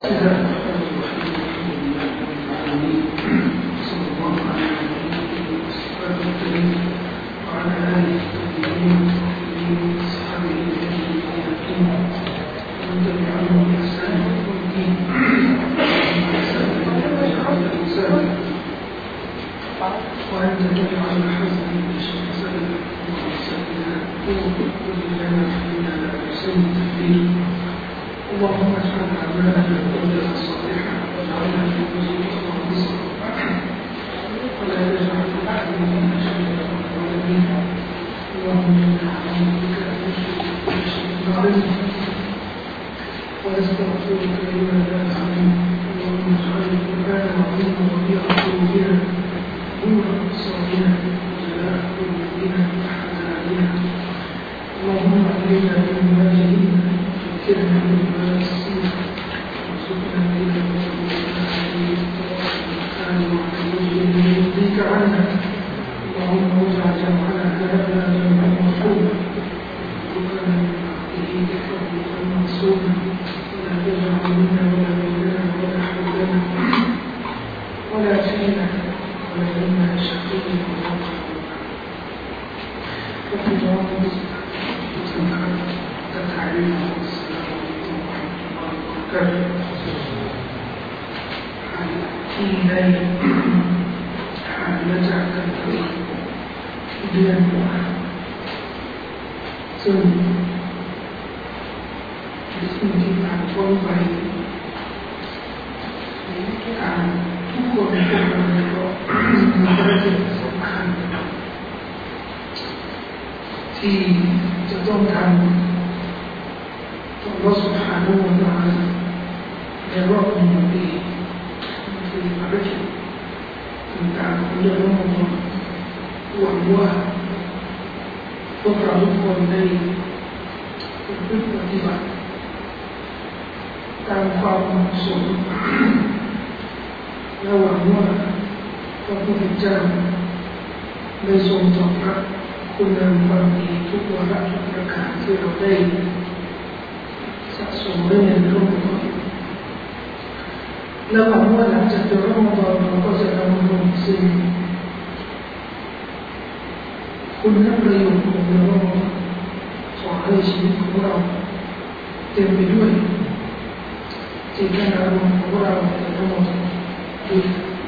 بسم الله الرحمن الرحيم. الحمد لله رب العالمين، صلى الله على نبينا والصحابة الكريم وعلى آله الطيبين الطاهرين وأصحابه الأجمعين ومن تبعهم بإحسان إلى يوم الدين. وأن تجعل الحزن بشر سبب وأرسلنا وكل لنا فينا لا يحسن التدبير. اللهم اجعل أعمالنا كلها صالحة واجعلنا في وجهك خالصا ولا تجعل أحد منا شيئا رب العالمين. اللهم إنا نعوذ بك من كل شيء عظيم ونستغفرك لما لا نعلم. اللهم اجعل القرآن العظيم ربيع قلوبنا نور أبصارنا وجلاء قلوبنا وأحزاننا. اللهم علمنا مما جهلنا ذكرنا مما نسينا وارزقنا ليلا وارزقنا حديث والقرآن وحديث يرضيك عنا. اللهم اجعل جمعنا هذا جمعا مرحوما وارزقنا من بعده تفرقا معصوما ولا تجعل منا ولا بيننا ولا حولنا ولا فينا ولا منا شقيا ولا محروما. وتجعل وتنفعنا التعليم والسلام عليكم ورحمة الله وبركاته.ที่ได้มาจากกันเดือนกว่าซึ่งสิ่งที่ผ่านพ้นไปทุกคนพวกเราก็มีภารกิจสำคัญที่จะต้องทำAllah Subhanahu wa Ta'ala ในรอบ1 ปีคือภารกิจต่างๆของเรื่องของเราหวังว่าพวกเราทุกคนได้ปฏิบัติตามความเหมาะสมและหวังว่าพระพุทธเจ้าได้ทรงตอบรับคุณงามความดีทุกวาระทุกประการที่เราได้สะสมไว้ในโลกนี้และหวังว่าหลังจากเดือนรอมฎอนเราก็จะดำรงสิ่งคุณและประโยชน์ของเดือนรอมฎอนขอให้ชีวิตของเราเต็มไปด้วยเจตนารมณ์ของเราในเดือนรอมฎอนด้วย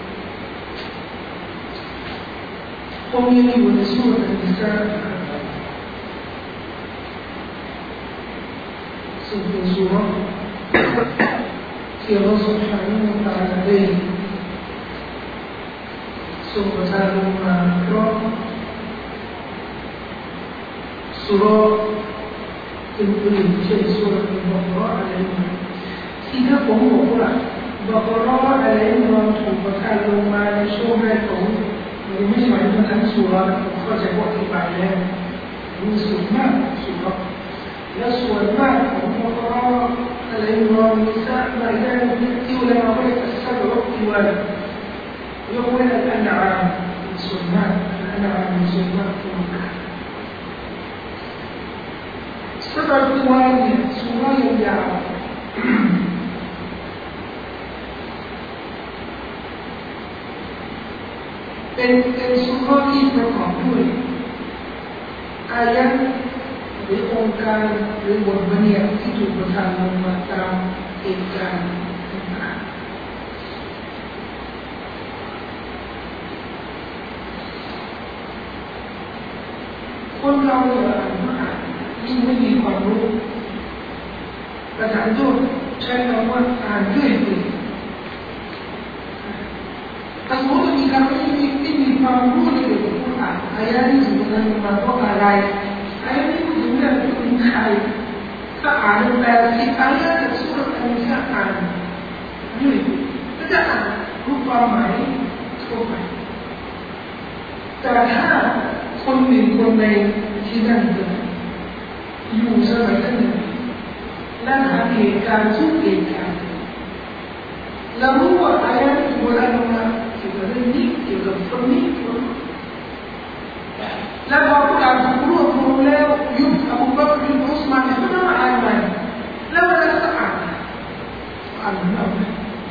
ตรงนี้อยู่ในสูตรอันนี้ซึ่งเป็นสุราที่อัลลอฮฺ سبحانه และ تعالى ได้ทรงประทานลงมาเพราะสุราอื่นๆเช่นสุราอัลบะเกาะห์อะไรที่ถ้าผมบอกว่าบะเกาะห์อะไรมันถูกประทานลงมาในช่วงแรกของมันไม่ใช่หมายถึงทั้งสุราผมเข้าใจว่าอธิบายแล้วมีส่วนมากสุราและส่วนมากของบะเกาะห์อะไรมันมีสักมาได้ที่อุลามะได้ตัดสินว่าที่ว่ายกเว้นอันอาส่วนมากอันอาส่วนมากที่มันสำหรับตัวเนี่ยสุรายาวเป็นสุราที่ประกอบด้วยอายะหรือองค์การหรือบทบัญญัติที่ถูกประทานลงมาตามเหตุการณ์ต่างๆคนเราเนี่ยยิ่งไม่มีความรู้ประธานโทษใช้คำว่าอ่านเรื่อยไปถ้าสมมติมีการไม่มีความรู้ในเรื่องของผู้อ่านอายะนี้ถึงจะมาเพราะอะไรอายะนี้พูดถึงเรื่องของใครถ้าอ่าน80 อายะจากสุราอันนี้อ่านเรื่อยก็จะอ่านรู้ความหมายทั่วไปแต่ถ้าคนหนึ่งคนในที่นั่นอยู่สมัยนั้นและหาเหตุการณ์ทุกเหตุการณ์แล้วรู้ว่าอายะนี้ถูกอะไรลงมาเกี่ยวกับเรื่องนี้เกี่ยวกับคนนี้แล้วพอผู้อ่านถูกรวบรวมแล้วยุคอบูบักรยุคอุสมานก็ต้องมาอ่านใหม่แล้วเวลาจะอ่านำไหม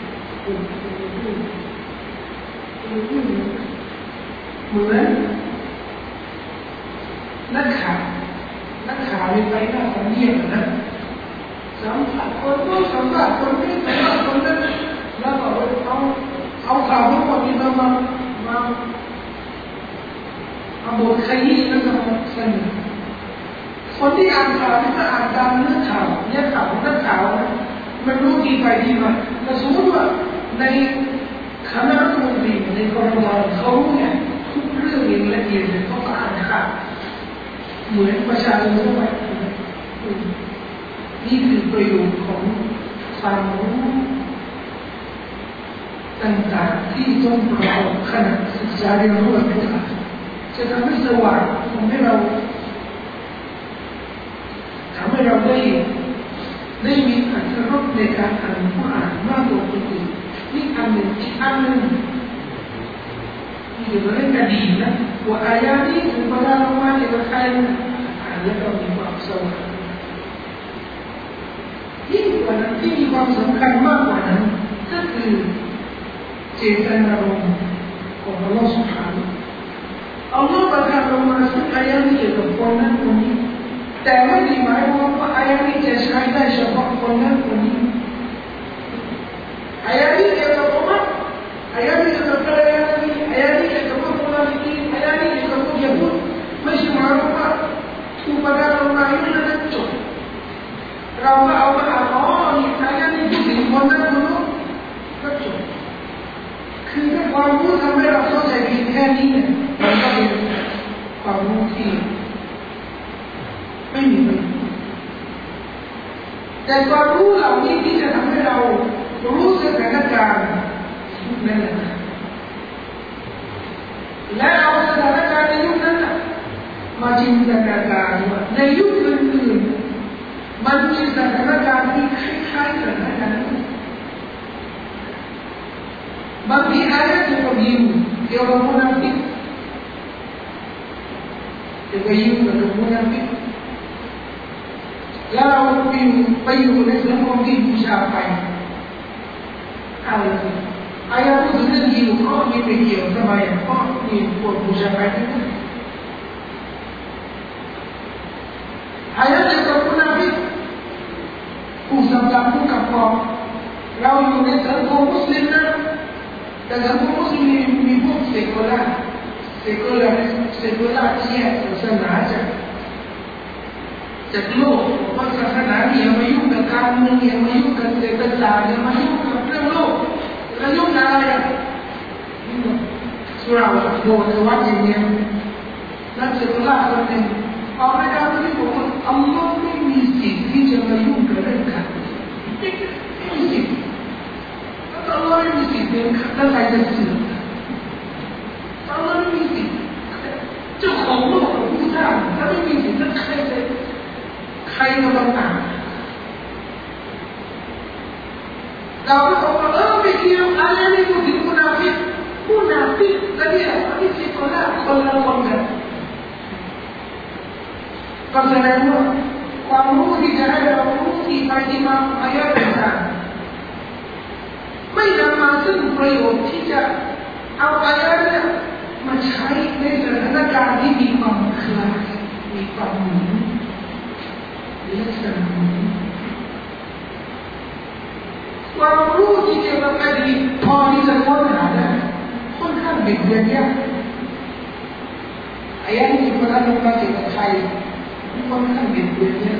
เหมือนนักข่าวไปหน้าทำเนียบนะสัมผัสคนนู้นสัมผัสคนนี้สัมผัสคนนั้นแล้วก็เอาข่าวทั้งหมดนี้มาบทขยี้แล้วก็มาเสนอคนที่อ่านข่าวนี่ก็อ่านตามเนื้อข่าวนักข่าวนะมันรู้ดีไปดีมาแต่สมมติว่าในคณะรัฐมนตรีในกรมเขาเนี่ยทุกเรื่องอย่างละเอียดเลยเขาก็อ่านข่าวเหมือนประชาชนทั่วไปนี่คือประโยชน์ของความรู้ต่างๆที่ต้องประกอบขณะศึกษาเรียนรู้แบบนี้จะทำให้สว่างทำให้เราได้มีอรรถรสในการอ่านผู้อ่านมากกว่าคนอื่นนี่อันหนึ่งอีกอันหนึ่งที่เราเรียกอดีตนะว่าอายะนี้ถึงเวลาเรามาจะใครอ่านแล้วเรามีความสว่างยิ่งกว่านั้นที่มีความสำคัญมากกว่านั้นก็คือเจตนารมณ์ของอัลลอฮฺ سبحانه อัลลอฮฺประทานลงมาซึ่งอายะนี้เกี่ยวกับคนนั้นคนนี้แต่ไม่ได้หมายความว่าอายะนี้จะใช้ได้เฉพาะคนนั้นคนนี้อายะนี้เกี่ยวกับอุมัตอายะนี้เกี่ยวกับกะลานีอายะนี้เกี่ยวกับพวกมุนาฟิกีนอายะนี้เกี่ยวกับพวกยิวไม่ใช่หมายความว่าถูกประทานลงมาอย่างนั้นจบเราก็เอามานี่อายะนี้พูดถึงคนนั้นคนนู้นก็จบคือถ้าความรู้ทำให้เราเข้าใจเพียงแค่นี้เนี่ยมันก็เป็นความรู้ที่ไม่มีประโยชน์แต่ความรู้เหล่านี้ที่จะทำให้เรารู้สถานการณ์นั่นแหละและเอาสถานการณ์ในยุคนั้นมาจินตนาการว่าในยุคอื่นๆมันมีสถานการณ์ที่คล้ายๆสถานการณ์นั้นบางทีอายะเกี่ยวกับยิวเกี่ยวกับมุนาฟิกเกี่ยวกับยิวกับมุนาฟิกแล้วเราไปอยู่ในสังคมที่บูชาไฟอะไรอายะพูดถึงเรื่องยิวก็มีไปเกี่ยวทำไมเพราะมีพวกบูชาไฟทั้งนั้นอายะเกี่ยวกับมุนาฟิกผู้สำคัญผู้กับกองเราอยู่ในสังคมมุสลิมนะแต่สังคมมุสลิมมีพวกเซกุลาที่แยกศาสนาจากโลกว่าศาสนาเนี่ยมายุ่งกับการเมืองเนี่ยมายุ่งกับเศรษฐศาสตร์เนี่ยมายุ่งกับเรื่องโลกแล้วยุ่งอะไรสุราโดนในวัดอย่างเงี้ยนักเศรษฐศาสตร์คนหนึ่งเอาไม่ได้ที่บอกว่าอัลลอฮ์ไม่มีสิทธิ์ที่จะมายุ่งกับเรื่องการไม่มีสิทธิ์แล้วอัลลอฮ์ไม่มีสิทธิ์เป็นแล้วใครจะเสือกอัลลอฮ์ไม่มีสิทธิ์เจ้าของโลกผู้สร้างถ้าไม่มีสิทธิ์แล้วใครมาบังคับเราก็บอกว่าไม่เกี่ยวอะไรนี่พูดถึงมุนาฟิกแล้วเนี่ยอันนี้สิคนละคนกันก็แสดงว่าความรู้ที่จะให้เรารู้ที่ไปที่มาอายะต่างๆไม่นำมาซึ่งประโยชน์ที่จะเอาอายะเนี่ยมาใช้ในสถานการณ์ที่มีความคล้ายมีความเหมือนความรู้ที่เกี่ยวกับอดีตพอที่จะค้นหาได้ค่อนข้างบิดเบือนยากอายะนี้ที่พระท่านลงมาเกี่ยวกับใครค่อนข้างบิดเบือนยาก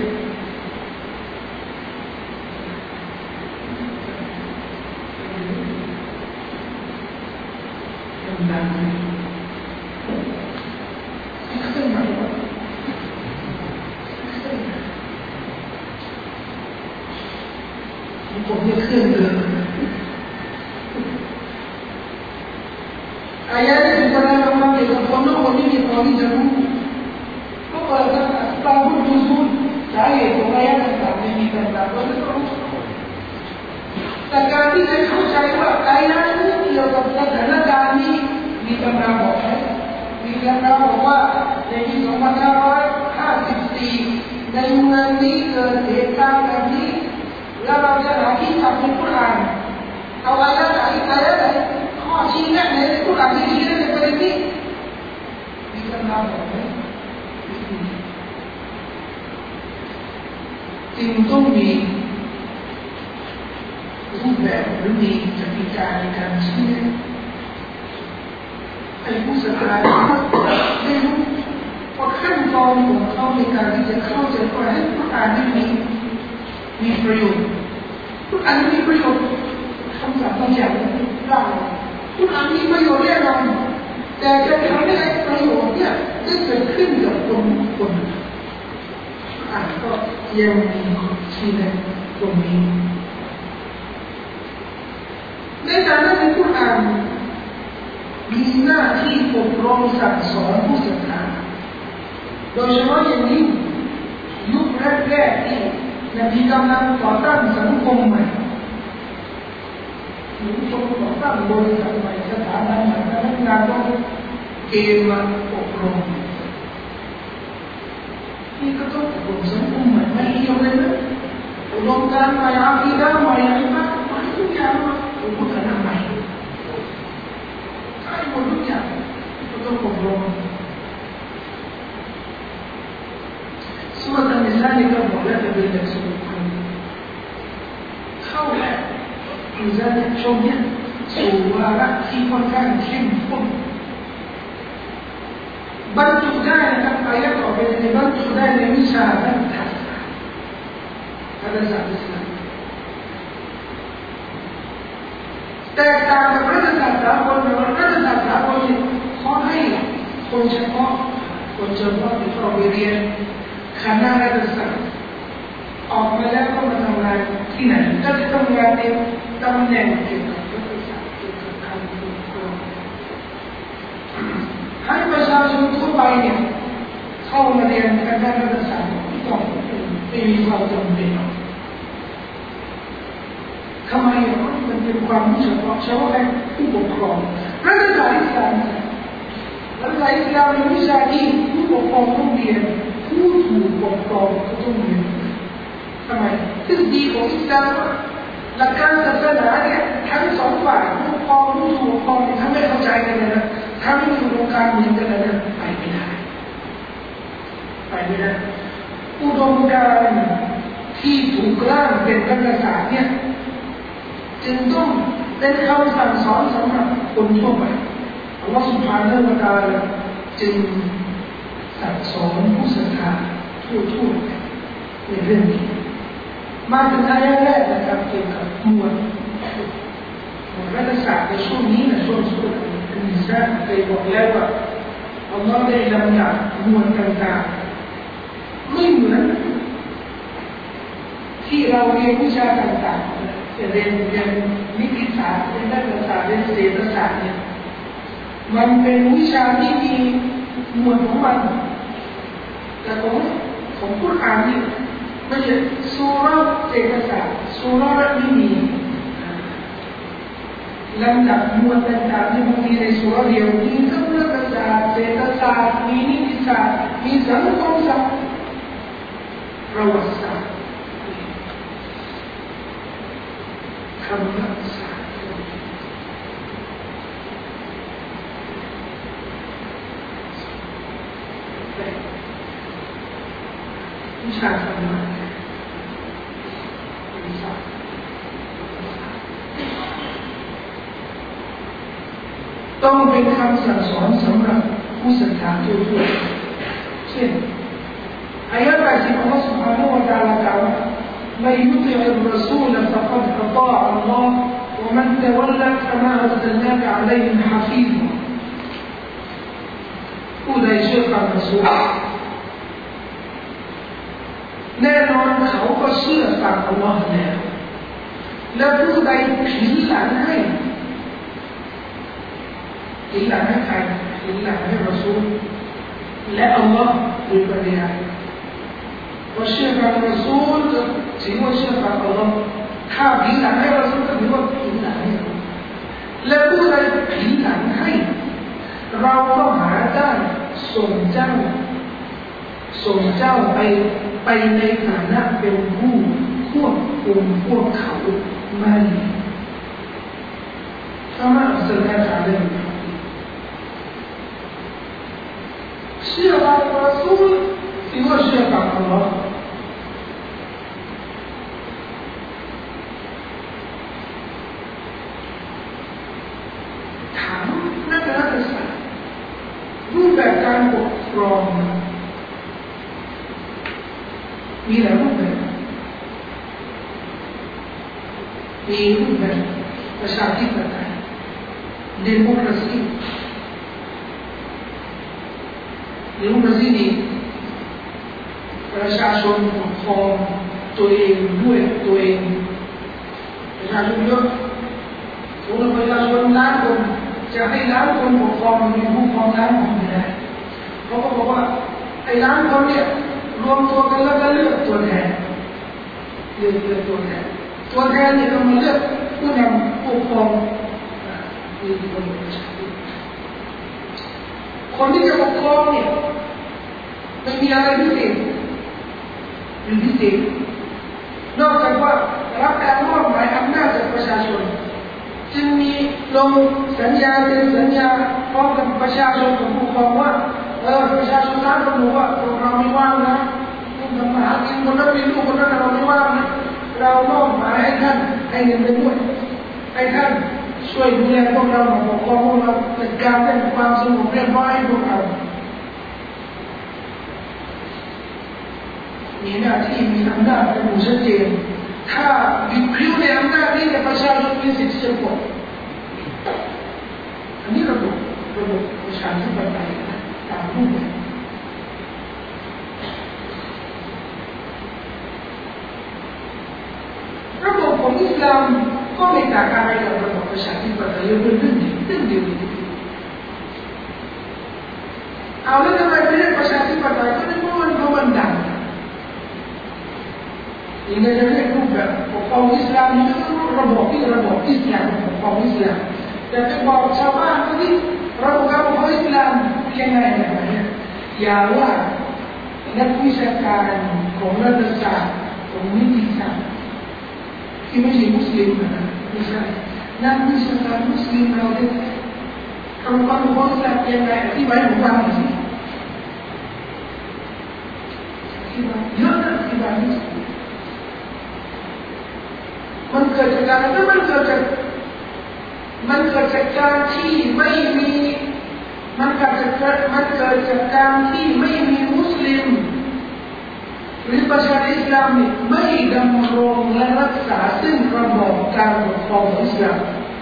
ดังๆผมจะเคลื่อนเดินอายะที่พระท่านลงมาเกี่ยวกับคนโน้นคนนี้มีพอที่จะรู้ก็เปิดตามพูดดูซูนสาเหตุของอายะต่างๆมีต่างๆก็จะต้องแต่การที่จะเข้าใจว่าอายะนี้เกี่ยวกับสถานการณ์นี้มีตำราบอกไหมมีตำราบอกว่าในปี2554ในเมืองนี้เกิดเหตุการณ์แบบนี้แล้วเราจะหาที่ทำเป็นกุรอานจึงต้องมีรูปแบบหรือมีกติกาในการชี้แนะให้ผู้ศรัทธาได้รู้ว่าขั้นตอนของเขาในการที่จะเข้าใจว่าให้ผู้อ่านได้มีประโยชน์ผู้อ่านมีประโยชน์คำสั่งบางอย่างเราผู้อ่านมีประโยชน์แน่นอนแต่จะทำให้ประโยชน์เนี่ยจะเกิดขึ้นกับคนอ่านก็ยังมีชี้แนะตรงนี้ในฐานะที่ผู้อ่านมีหน้าที่อบรมสั่งสอนผู้ศรัทธาโดยเฉพาะอย่างยิ่งยุคแรกๆที่นบีกำลังต่อต้านสังคมใหม่หรือต่อต้านบริษัทใหม่สถาบันใหม่พนักงานต้องเกณฑ์มาอบรมนี่ก็ต้องอบรมสังคมใหม่ไม่เกี่ยวเลยนะอบรมการใหม่อาคีดะห์ใหม่อะไรบ้างทุกอย่างมาอบรมกันใหม่ใช่หมดทุกอย่างก็ต้องอบรมส่วนในสายนี้ก็บอกแล้วจะเป็นเด็กสุขภาพเข้าแล้วอยู่ในช่วงนี้สู่วาระที่ค่อนข้างเข้มข้นบรรจุได้นะครับอายะต่อไปในบรรจุได้ในวิชาด้านภาษาอิสลามแต่การกับรัฐศาสตร์สากลรัฐศาสตร์สากลขอให้คนเฉพาะที่เข้าไปเรียนคณะรัฐศาสตร์ออกมาแล้วก็มาทำงานที่ไหนก็จะทำงานในตำแหน่งเกี่ยวกับรัฐศาสตร์เกี่ยวกับการปกครองให้ประชาชนทั่วไปเนี่ยเข้ามาเรียนคณะรัฐศาสตร์ต้องไม่มีความจำเป็นทำไมมันเป็นความเฉพาะแค่ผู้ปกครองรัฐศาสตร์อิสลามเป็นวิชาที่ผู้ปกครองต้องเรียนผู้ถูกปกครองก็ต้องเรียนทำไมทฤษฎีของอิสลามหลักการศาสนาเนี่ยทั้งสองฝ่ายผู้ปกครองผู้ถูกปกครองถ้าไม่เข้าใจกันนะถ้าไม่อยู่ตรงกลางเหมือนกันนะไปไม่ได้อุดมการณ์ที่ถูกร่างเป็นรัฐศาสตร์เนี่ยจึงต้องเป็นคำสั่งสอนสำหรับคนทั่วไปอัลลอฮฺ سبحانه และ تعالى จึงสั่งสอนผู้ศรัทธาทั่วไปในเรื่องนี้มาถึงอายะแรกนะครับเกี่ยวกับหมวดรัฐศาสตร์ในช่วงนี้นะช่วงอันนิสาเคยบอกแล้วว่าอัลลอฮฺได้ลำดับหมวดต่างๆไม่เหมือนที่เราเรียนวิชาต่างๆเรียนนิติศาสตร์เรียนรัฐศาสตร์เรียนเศรษฐศาสตร์เนี่ยมันเป็นวิชาที่มีหมวดของมันแต่ของผู้อ่านนี่ไม่ใช่สุราเศรษฐศาสตร์สุราไม่มีลำดับหมวดต่างๆที่บางทีในสุราเดียวมีทั้งรัฐศาสตร์เศรษฐศาสตร์มีนิติศาสตร์มีสังคมศาสตร์ประวัติศาสตร์คำรัฐศาสตร์วิชาธรรมะต้องเป็นคำสั่งสอนสำหรับผู้ศรัทธาทั่วๆเช่นอายะห์ที่อัลลอฮฺ سبحانه และ تعالى กล่าวว่าمن يطع الرسول فقد أطاع الله ومن تولى فما أرسلناك عليهم حفيظا ผู้ใดเชื่อฟังรอซูลแน่นอนเขาก็เชื่อฟังอัลลอฮ์แล้วและผู้ใดผินหลังให้ใครผินหลังให้รอซูลและอัลลอฮ์โดยปริยายว่าเชื่อฟังรอซูลถือว่าเชื่อฟังอัลลอฮ์ถ้าผินหลังให้รอซูลก็ถือว่าผินหลังให้และผู้ใดผินหลังให้เราก็หาได้ส่งเจ้าไปในฐานะเป็นผู้ควบคุมพวกเขาไม่ถ้ามาอัลลอฮฺจะได้เชื่อฟังรอซูลถือว่าเชื่อฟังอัลลอฮฺแบบการปกครองมีหลายรูปแบบมีรูปแบบประชาธิปไตยเดโมคราซีเดโมคราซีนี่ประชาชนปกครองตัวเองด้วยตัวเองประชาชนเยอะสมมติประชาชนล้านคนจะให้ล้านคนปกครองมีผู้ปกครองล้านคนไม่ได้เขาก็บอกว่าไอ้ล้านคนเนี่ยรวมตัวกันแล้วก็เลือกตัวแทนเลือกตัวแทนตัวแทนเนี่ยก็มาเลือกผู้นำปกครองมีคนประชาธิปไตยคนที่จะปกครองเนี่ยไม่มีอะไรพิเศษเป็นพิเศษนอกจากว่ารับการมอบหมายอำนาจจากประชาชนจึงมีลงสัญญาเป็นสัญญาพร้อมกับประชาชนกับผู้ปกครองว่าประชาชนนั้นก็รู้ว่าพวกเราไม่ว่างนะคุณทำมาหากินคนนั้นมีลูกคนนั้นเราไม่ว่างนะเรามอบหมายให้ท่านให้เงินไปด้วยให้ท่านช่วยดูแลพวกเราปกครองพวกเราจัดการเรื่องความสงบเรียบร้อยให้พวกเรามีหน้าที่มีอำนาจเป็นผู้ชัดเจนถ้าบิดพริ้วในอำนาจนี้ประชาชนมีสิทธิ์จะปกอันนี้ระบบประชาธิปไตยตามรูปแบบระบบของอิสลามก็ไม่ต่างอะไรกับระบบประชาธิปไตยเป็นเรื่องเดียวเอาแล้วทำไมไม่เรียกประชาธิปไตยก็เพราะมันดังยังไงจะเรียกรูปแบบปกครองอิสลามนี่ก็ระบบอิสลามปกครองอิสลามแต่จะบอกชาวบ้านว่าที่ระบบการปกครองอิสลามยังไงเนี่ยอย่าว่านักวิชาการของรัฐศาสตร์ของนิติศาสตร์ที่ไม่ใช่มุสลิมนะไม่ใช่นักวิชาการมุสลิมเราเนี่ยระบบการปกครองอิสลามยังไงที่ไว้ผมฟังหน่อยสิที่ว่าเยอะนะที่ว่านี้มันเกิดจากการนั้นมันเกิดจากการที่ไม่มีมันเกิดจากการที่ไม่มีมุสลิมหรือประชาชนอิสลามไม่ดำรงและรักษาซึ่งระบอบการปกครองอิสลาม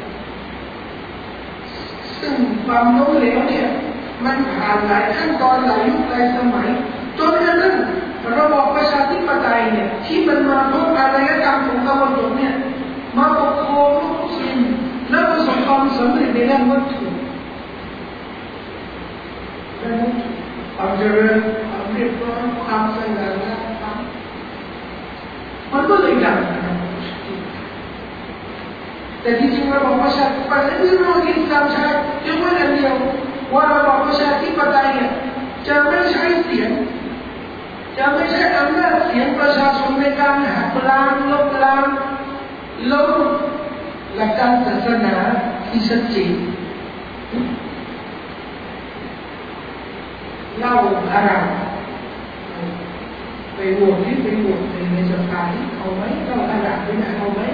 ซึ่งความล้มเหลวเนี่ยมันผ่านหลายขั้นตอนหลายยุคหลายสมัยจนกระทั่งระบอบประชาธิปไตยเนี่ยที่มันมาพบอารยธรรมของตะวันตกเนี่ยมาปกครองมุสลิมและประสบความสำเร็จในด้านวัตถุความเจริญความเรียบร้อยความสง่างามมันก็เลยดังนะครับแต่ที่จริงระบอบประชาธิปไตยที่เราอิสลามใช้ยังไม่อันเดียวว่าระบอบประชาธิปไตยเนี่ยจะไม่ใช้เสียงจะไม่ใช่อำนาจเสียงประชาชนในการหักล้างลบล้างล้มหลักการศาสนาที่ชัดเจนเล่าอาหรับไปโหวตในสภาที่เอาไหมเล่าอาหรับไปไหนเอาไหม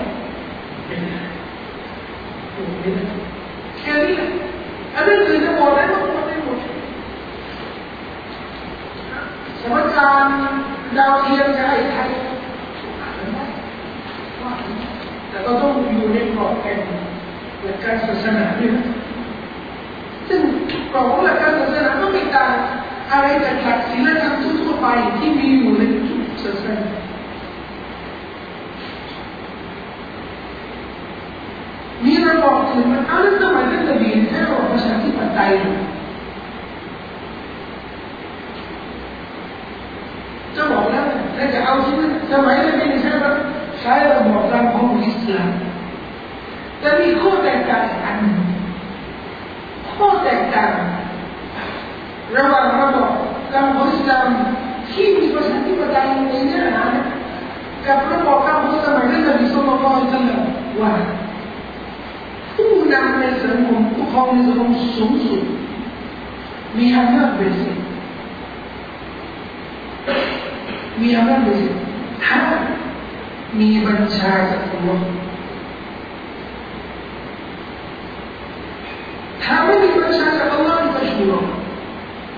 แค่นี้แหละอันนี้คือจะโหวตได้ก็โหวตได้หมดสมการดาวเทียมจะให้ไทยแต่ก็ต้องอยู่ในกรอบแก่นหลักการศาสนาด้วยนะซึ่งกรอบของหลักการศาสนาก็ไม่ต่างอะไรจากหลักศีลธรรมทั่วไปที่มีอยู่ในทุกศาสนามีระบอบอื่นมันเอาเรื่องสมัยนั้นจะมีแค่ระบอบประชาธิปไตยจะบอกแล้วถ้าจะเอาที่นั่นสมัยนั้นไม่ใช่ว่าใช้ระบอบการปกครองอิสลามแต่มีข้อแตกต่างอันข้อแตกต่างระหว่างระบอบการปกครองอิสลามที่มีประชาธิปไตยในเนื้อหากับระบอบการปกครองสมัยนั้นนบีศ็อลลัลลอฮุอะลัยฮิวะซัลลัมว่าผู้นำในสังคมผู้ปกครองในสังคมสูงสุดมีอำนาจเบ็ดเสร็จมีอำนาจเบ็ดเสร็จถ้ามีบัญชาจากอัลลอฮ์ถ้าไม่มีบัญชาจากอัลลอฮ์ก็ชูโร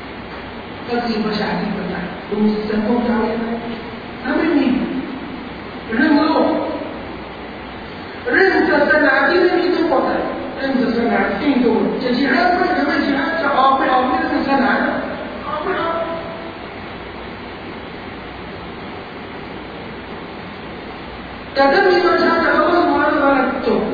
ก็คือประชาธิปไตยดูสังคมเราอย่างไรถ้าไม่มีเรื่องโลกเรื่องศาสนาที่ไม่มีตัวบทเรื่องศาสนาที่ตัวจะจิฮัดไม่จะไม่จิฮัดจะออกไม่ออกไม่เรื่องศาสนาออกไม่ออกแต่ถ้ามีประชาชนเราก็มองว่าจบ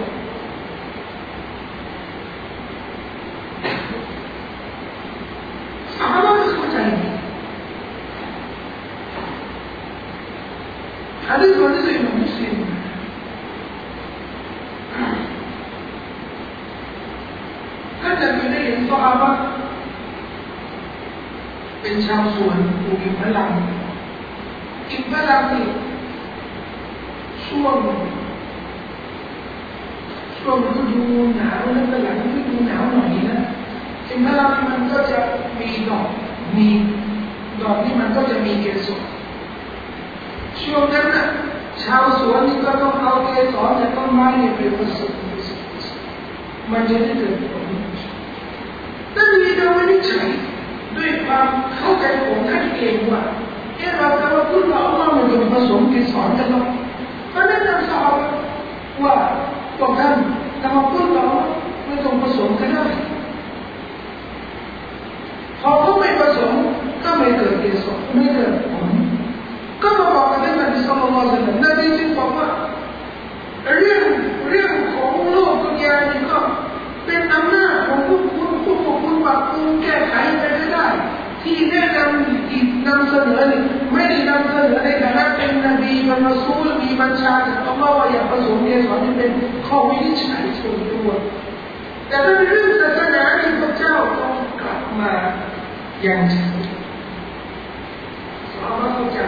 حديث حديث إمام مسلم كتب إليه الصحابة เป็นชาวสวนปลูกอิมพลังอิมพลังนี่ช่วงฤดูหนาวแล้วก็หลังฤดูหนาวหน่อยนะอิมพลังมันก็จะมีดอกนี่มันก็จะมีเกสรช่วงนั้นนะชาวสวนนี่ก็ต้องเอาเกสรจากต้นไม้เนี่ยไปผสมมันจะได้เกิดผลนั่นมีเราไม่ได้ใช้ด้วยความเข้าใจของท่านเองว่าเราจะมาพูดว่าอัลลอฮ์มันจะผสมเกสรกันหรอกเพราะนั้นเราสอนว่าพวกท่านจะมาพูดว่าไม่ต้องผสมก็ได้พอเขาไม่ผสมก็ไม่เกิดเกสรไม่เกิดผลก็มาบอกกับท่านนบีศ็อลลัลลอฮุอะลัยฮิวะซัลลัมนบีจึงบอกว่าเรื่องของโลกดุนยานี่ก็เป็นอำนาจของพวกคุณปรับปรุงแก้ไขไปได้ที่แนะนำที่นำเสนอนี่ไม่ได้นำเสนอในฐานะเป็นนบีเป็นรอซูลมีบัญชาจากอัลลอฮ์ว่าอย่าผสมเกสรนี่เป็นข้อวินิจฉัยส่วนตัวแต่ถ้าเรื่องศาสนาที่พระเจ้าต้องกลับมาอย่างชัดสอนเข้าใจ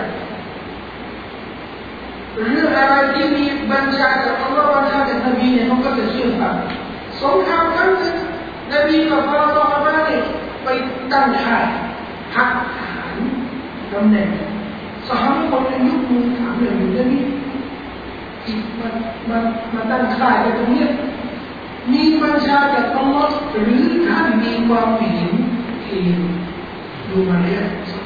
เรื่องอะไรที่มีบัญชาจากอัลลอฮ์บัญชาจากนบีเนี่ยมันก็จะเชื่อฟังสงครามครั้งนึงนบีกับพระซอฮาบะห์เนี่ยไปตั้งค่ายพักฐานตำแหน่งซอฮาบะห์คนหนึ่งยกมือถามเลยนบีมาตั้งค่ายไปตรงนี้มีบัญชาจากอัลลอฮ์หรือท่านมีความเห็นเองดูมาเนี่ย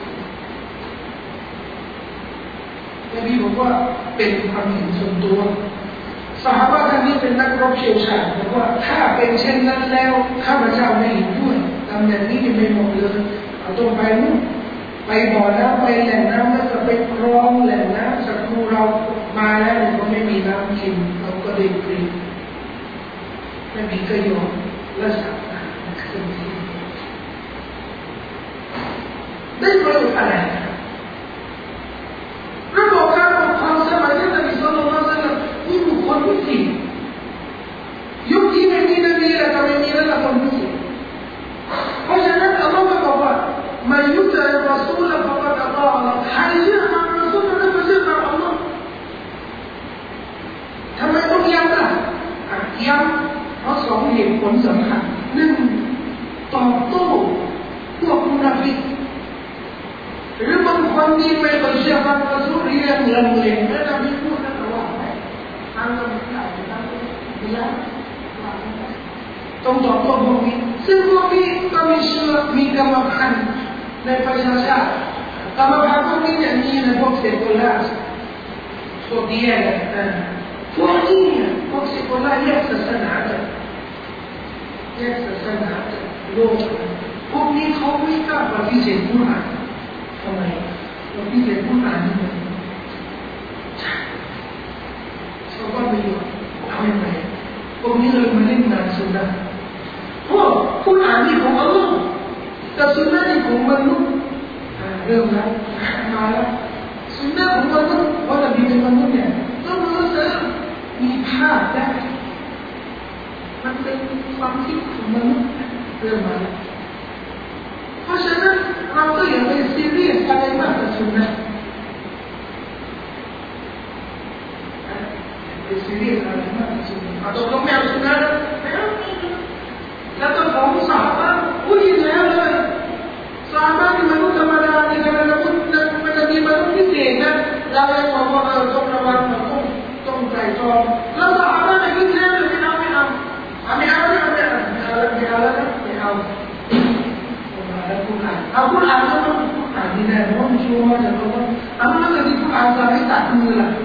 นบีบอกว่าเป็นความเห็นส่วนตัวซอฮาบะห์ท่านนี้เป็นนักรบเชี่ยวชาญบอกว่าถ้าเป็นเช่นนั้นแล้วข้าพเจ้าไม่เห็นด้วยตำแหน่งนี้ไม่เหมาะเลยเอาตรงไปนู่นไปบ่อน้ำไปแหล่งน้ำแล้วก็ไปครองแหล่งน้ำศัตรูเรามาแล้วเราก็ไม่มีน้ำกินเราก็ได้กรีดนบีก็ยอมและสั่งขึ้นที่ได้ประโยชน์อะไรระบบการปกครองสมัยท่านนบีศ็อลลัลลอฮุอะลัยฮิวะซัลลัมมีบุคคลพิเศษยุคที่ไม่มีนบีแล้วก็ไม่มีแล้วคนพิเศษเพราะฉะนั้นอัลลอฮ์บอกว่ามายุติรอซูลฟะกัดอัตออัลลอฮ์ใครเชื่อฟังรอซูลนั้นก็เชื่อฟังอัลลอฮ์ทำไมต้องย้ำล่ะย้ำเพราะสองเหตุผลสำคัญหนึ่งตอบโต้พวกมุนาฟิกหรือบางคนที่ไม่เคยเชื่อฟังรอซูลเรื่องเงินเลยแม้แต่ไม่พูดนั่นก็ว่าไปทางก็ไม่ได้ทางก็ไม่ได้ต้องตอบโต้พวกนี้ซึ่งพวกนี้ก็มีเชื่อมีกรรมพันธุ์ในประชาชาติกรรมพันธุ์พวกนี้เนี่ยมีในพวกเซกุลาร์พวกนี้พวกนี้พวกเซกุลาร์แยกศาสนากันแยกศาสนากันโลกพวกนี้เขาไม่กล้าปฏิเสธกุรอานทำไมปฏิเสธกุรอานนี่มันเขาก็ไม่ยอมเอาอย่างไรพวกนี้เลยมาเล่นงานสุนนะเพราะกุรอานนี่ของอัลลอฮ์แต่สุนนะนี่ของมนุษย์เริ่มแล้วมาแล้วสุนนะของมนุษย์ว่าจะมีเป็นมนุษย์เนี่ยต้องรู้สึกมีภาพได้มันเป็นความคิดของมนุษย์เริ่มมาแล้วเพราะฉะนั้นเราก็อย่าไปซีเรียสอะไรมากกับสุนนะไปซีเรียสอะไรมากกับสุนนะตกลงไม่เอาสุนนะแล้วก็ของสาบานอุ้ยแล้วเลยสาบานที่มนุษย์ธรรมดาในขณะนั้นมันจะมีมนุษย์พิเศษนะเราเลยบอกว่าต้องระวังต้องใจตรองแล้วสาบานในขึ้นแท้เลยไม่เอาแล้วนะไม่เอาแล้วเอาคุณอ่านแล้วคุณจับมือล่ะ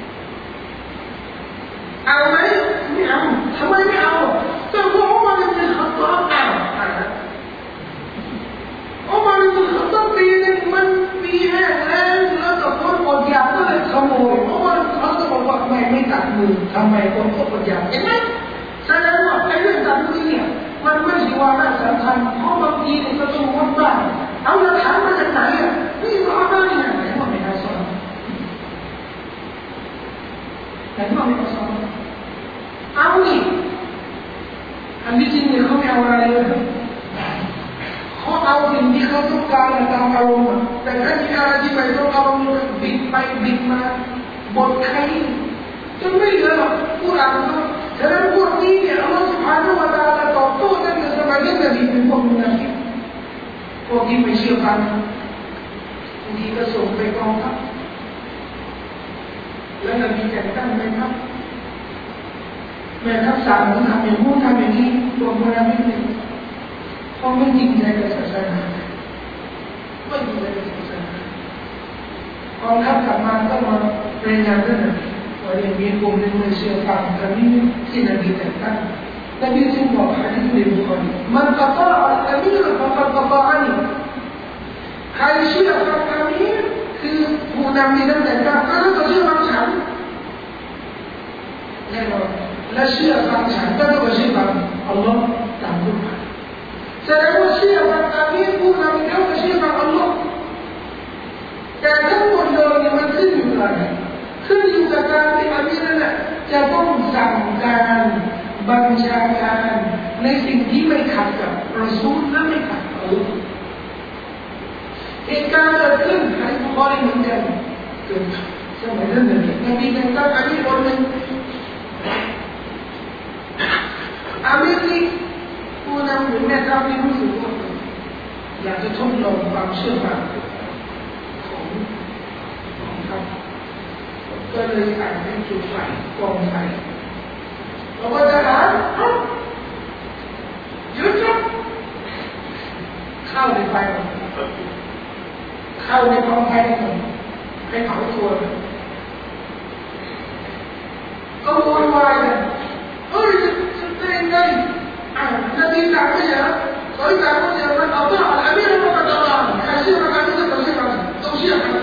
เอาไหมไม่เอาทำไมไม่เอาแต่พวกมันเป็นขับรถเอามันเป็นขับรถปีนึงมันปีแห้งแล้งแล้วก็คนอดอยากก็เลยขโมยมันเขาจะบอกว่าไม่จับมือทำไมคนก็อดอยากเห็นไหมแสดงว่าไอ้เรื่องจับมือเนี่ยมันไม่ใช่ว่าน่าสำคัญเพราะบางทีเนี่ยก็ต้องวัดบ้างเอาหลักฐานมาจากไหนอ่ะนี่มาบ้านเนี่ยไหนว่าไม่ได้สอนไหนว่าไม่ได้สอนเอานี่อันที่จริงเนี่ยเขาไม่เอาอะไรเลยเขาเอาสิ่งที่เขาต้องการตามอารมณ์แต่ถ้ามีอะไรที่ไม่ต้องอารมณ์บิดไปบิดมาบทใครจนไม่เหลือหรอกผู้อ่านก็ฉะนั้นพวกนี้เนี่ยอัลลอฮฺ سبحانه และ تعالى ตอบโต้ตั้งแต่สมัยนั้นเลยเป็นพวกมุนาฟิกพวกที่ไม่เชื่อฟังบางทีก็ส่งไปกองทัพแล้วนบีแต่งตั้งเป็นทัพแม่ทัพสั่งทำอย่างนู้นทำอย่างนี้พวกมุนาฟิกเนี่ยเขาไม่จริงใจกับศาสนาไม่จริงใจกับศาสนากองทัพกลับมาก็มารายงานเรื่องนี้ว่าอย่างมีกลุ่มหนึ่งไม่เชื่อฟังคำนี้ที่นบีแต่งตั้งนบีจึงบอกหะดีษในบุคอรีมันกะตะอัลอามีรฟะกัดกะตะอันีใครเชื่อฟังอามีรคือผู้นำที่นั่นแต่งตั้งก็ต้องเชื่อฟังฉันแน่นอนและเชื่อฟังฉันก็ต้องเชื่อฟังอัลลอฮ์ตามกุรอานแสดงว่าเชื่อฟังอามีรผู้นำแล้วก็เชื่อฟังอัลลอฮ์แต่ทั้งหมดเลยมันขึ้นอยู่กับอะไรขึ้นอยู่กับการที่อามีรนั่นแหละจะต้องสั่งการบัญชาการในสิ่งที่ไม่ขัดกับรอซูลและไม่ขัดกับอัลลอฮ์เหตุการณ์เกิดขึ้นในบุคอรีเหมือนกันเกิดสมัยนั้นเลยนบีแต่งตั้งอามีรคนหนึ่งอามีรนี่ผู้นำหรือแม่ทัพที่รู้สึกว่าอยากจะทดลองความเชื่อฟังของทัพก็เลยสั่งให้จุดไฟกองไฟบอกว่าทหารหยุดครับเข้าในไฟเข้าในกองไฟให้เผาตัวก็โวยวายเลยเฮ้ยจะได้ยังไงนบีสั่งไม่ใช่เหรอเขาสั่งไม่ใช่มันเอาตัวอันนี้เราก็ต้องใครเชื่อมันก็ต้องเชื่อมันต้องเชื่อมัน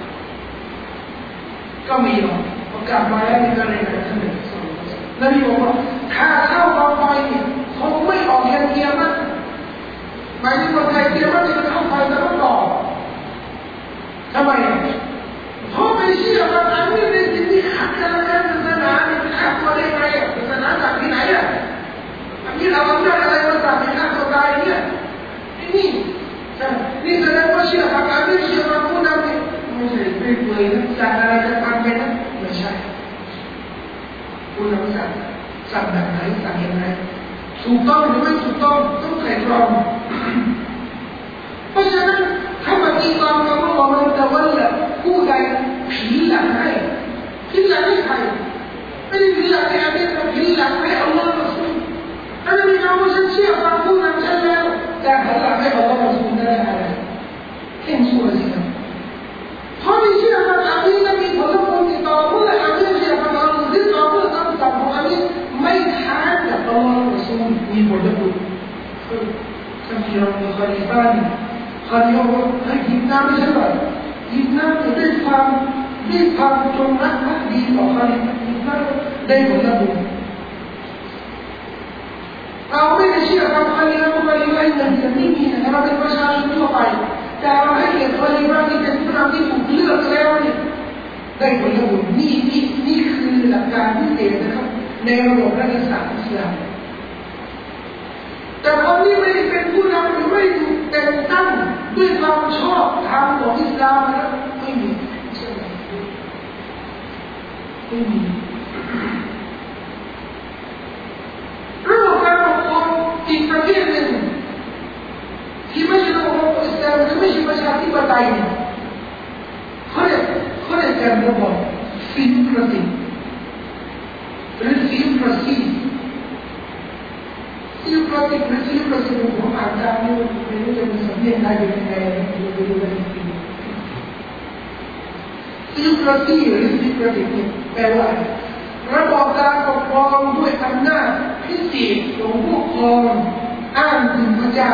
ก็มีหรอกประกาศมาแล้วมีอะไรกันทั้งนั้นนบีบอกว่าถ้าเข้ากองไฟเนี่ยเขาไม่ออกเกียร์มันหมายถึงว่าใครเกียร์มันจะเข้าไฟแล้วก็ต่อทำไมเพราะไม่เชื่อว่าอันนี้เป็นสิ่งที่ขัดกันศาสนาเนี่ยขัดตัวได้ไงศาสนาจากที่ไหนอ่ะอันนี้เราเอาได้อะไรมาจากที่ขัดตัวได้เนี่ยนี่นี่แสดงว่าเชื่อว่าอันนี้เชื่อว่าผู้นำเนี่ยไม่ใช่ไม่เปลือยนะจากอะไรจะทำไปนะไม่ใช่ผู้นำสั่งแบบไหนสั่งยังไงถูกต้องหรือไม่ถูกต้องต้องไตร่ตรองเพราะฉะนั้นถ้ามันมีความกังวลว่ามันจะวันละผู้ใดผีหลังให้ผีหลังให้ใครไม่ได้ผีหลังให้อันนี้แต่ผีหลังให้อัลลอฮฺรอซูลอันนี้เราฉันเชื่อฟังผู้นำฉันแล้วแต่หันหลังให้อัลลอฮฺรอซูลได้อะไรเข่งชั่วสิครับเพราะไม่เชื่อฟังอันนี้และมีผลผลติดต่อเมื่ออันนี้เชื่อฟังอัลลอฮฺติดต่อเมื่อคำสั่งของอันนี้ไม่ค้านกับอัลลอฮฺรอซูลมีผลผลคำที่เราในคดีบ้านคดีว่าให้หยิบน้ำไม่ใช่หรอหยิบน้ำด้วยความจงรักภักดีต่อคดีหยิบน้ำได้ผลบุญเราไม่ได้เชื่อฟังคดีแล้วคดีไล่เงินจะไม่มีนะเราเป็นประชาชนทั่วไปแต่เราให้เกียรติคดีบ้านที่เป็นผู้นำที่ถูกเลือกแล้วเนี่ยได้ผลบุญนี่คือหลักการพิเศษนะครับในระบบรัฐศาสตร์อิสลามแต่คนที่ไม่ได้เป็นผู้นำหรือไม่ถูกแต่งตั้งด้วยความชอบธรรมของอิสลามนะไม่มีใช่ไหมไม่มีระบบการปกครองอีกประเภทหนึ่งที่ไม่ใช่ระบบอิสลามที่ไม่ใช่ประชาธิปไตยเขาเรียกการระบบซิมโครซีหรือซิมโครซีซิลโครติกหรือซิลโครติกผมอ่านตามนี้ไม่รู้จะมีสำเนียงไทยเป็นยังไงดูได้จริงซิลโค democracy หรือ democratic แปลว่าระบอบการปกครองด้วยอำนาจพิเศษของผู้ครองอ้างถึงพระเจ้า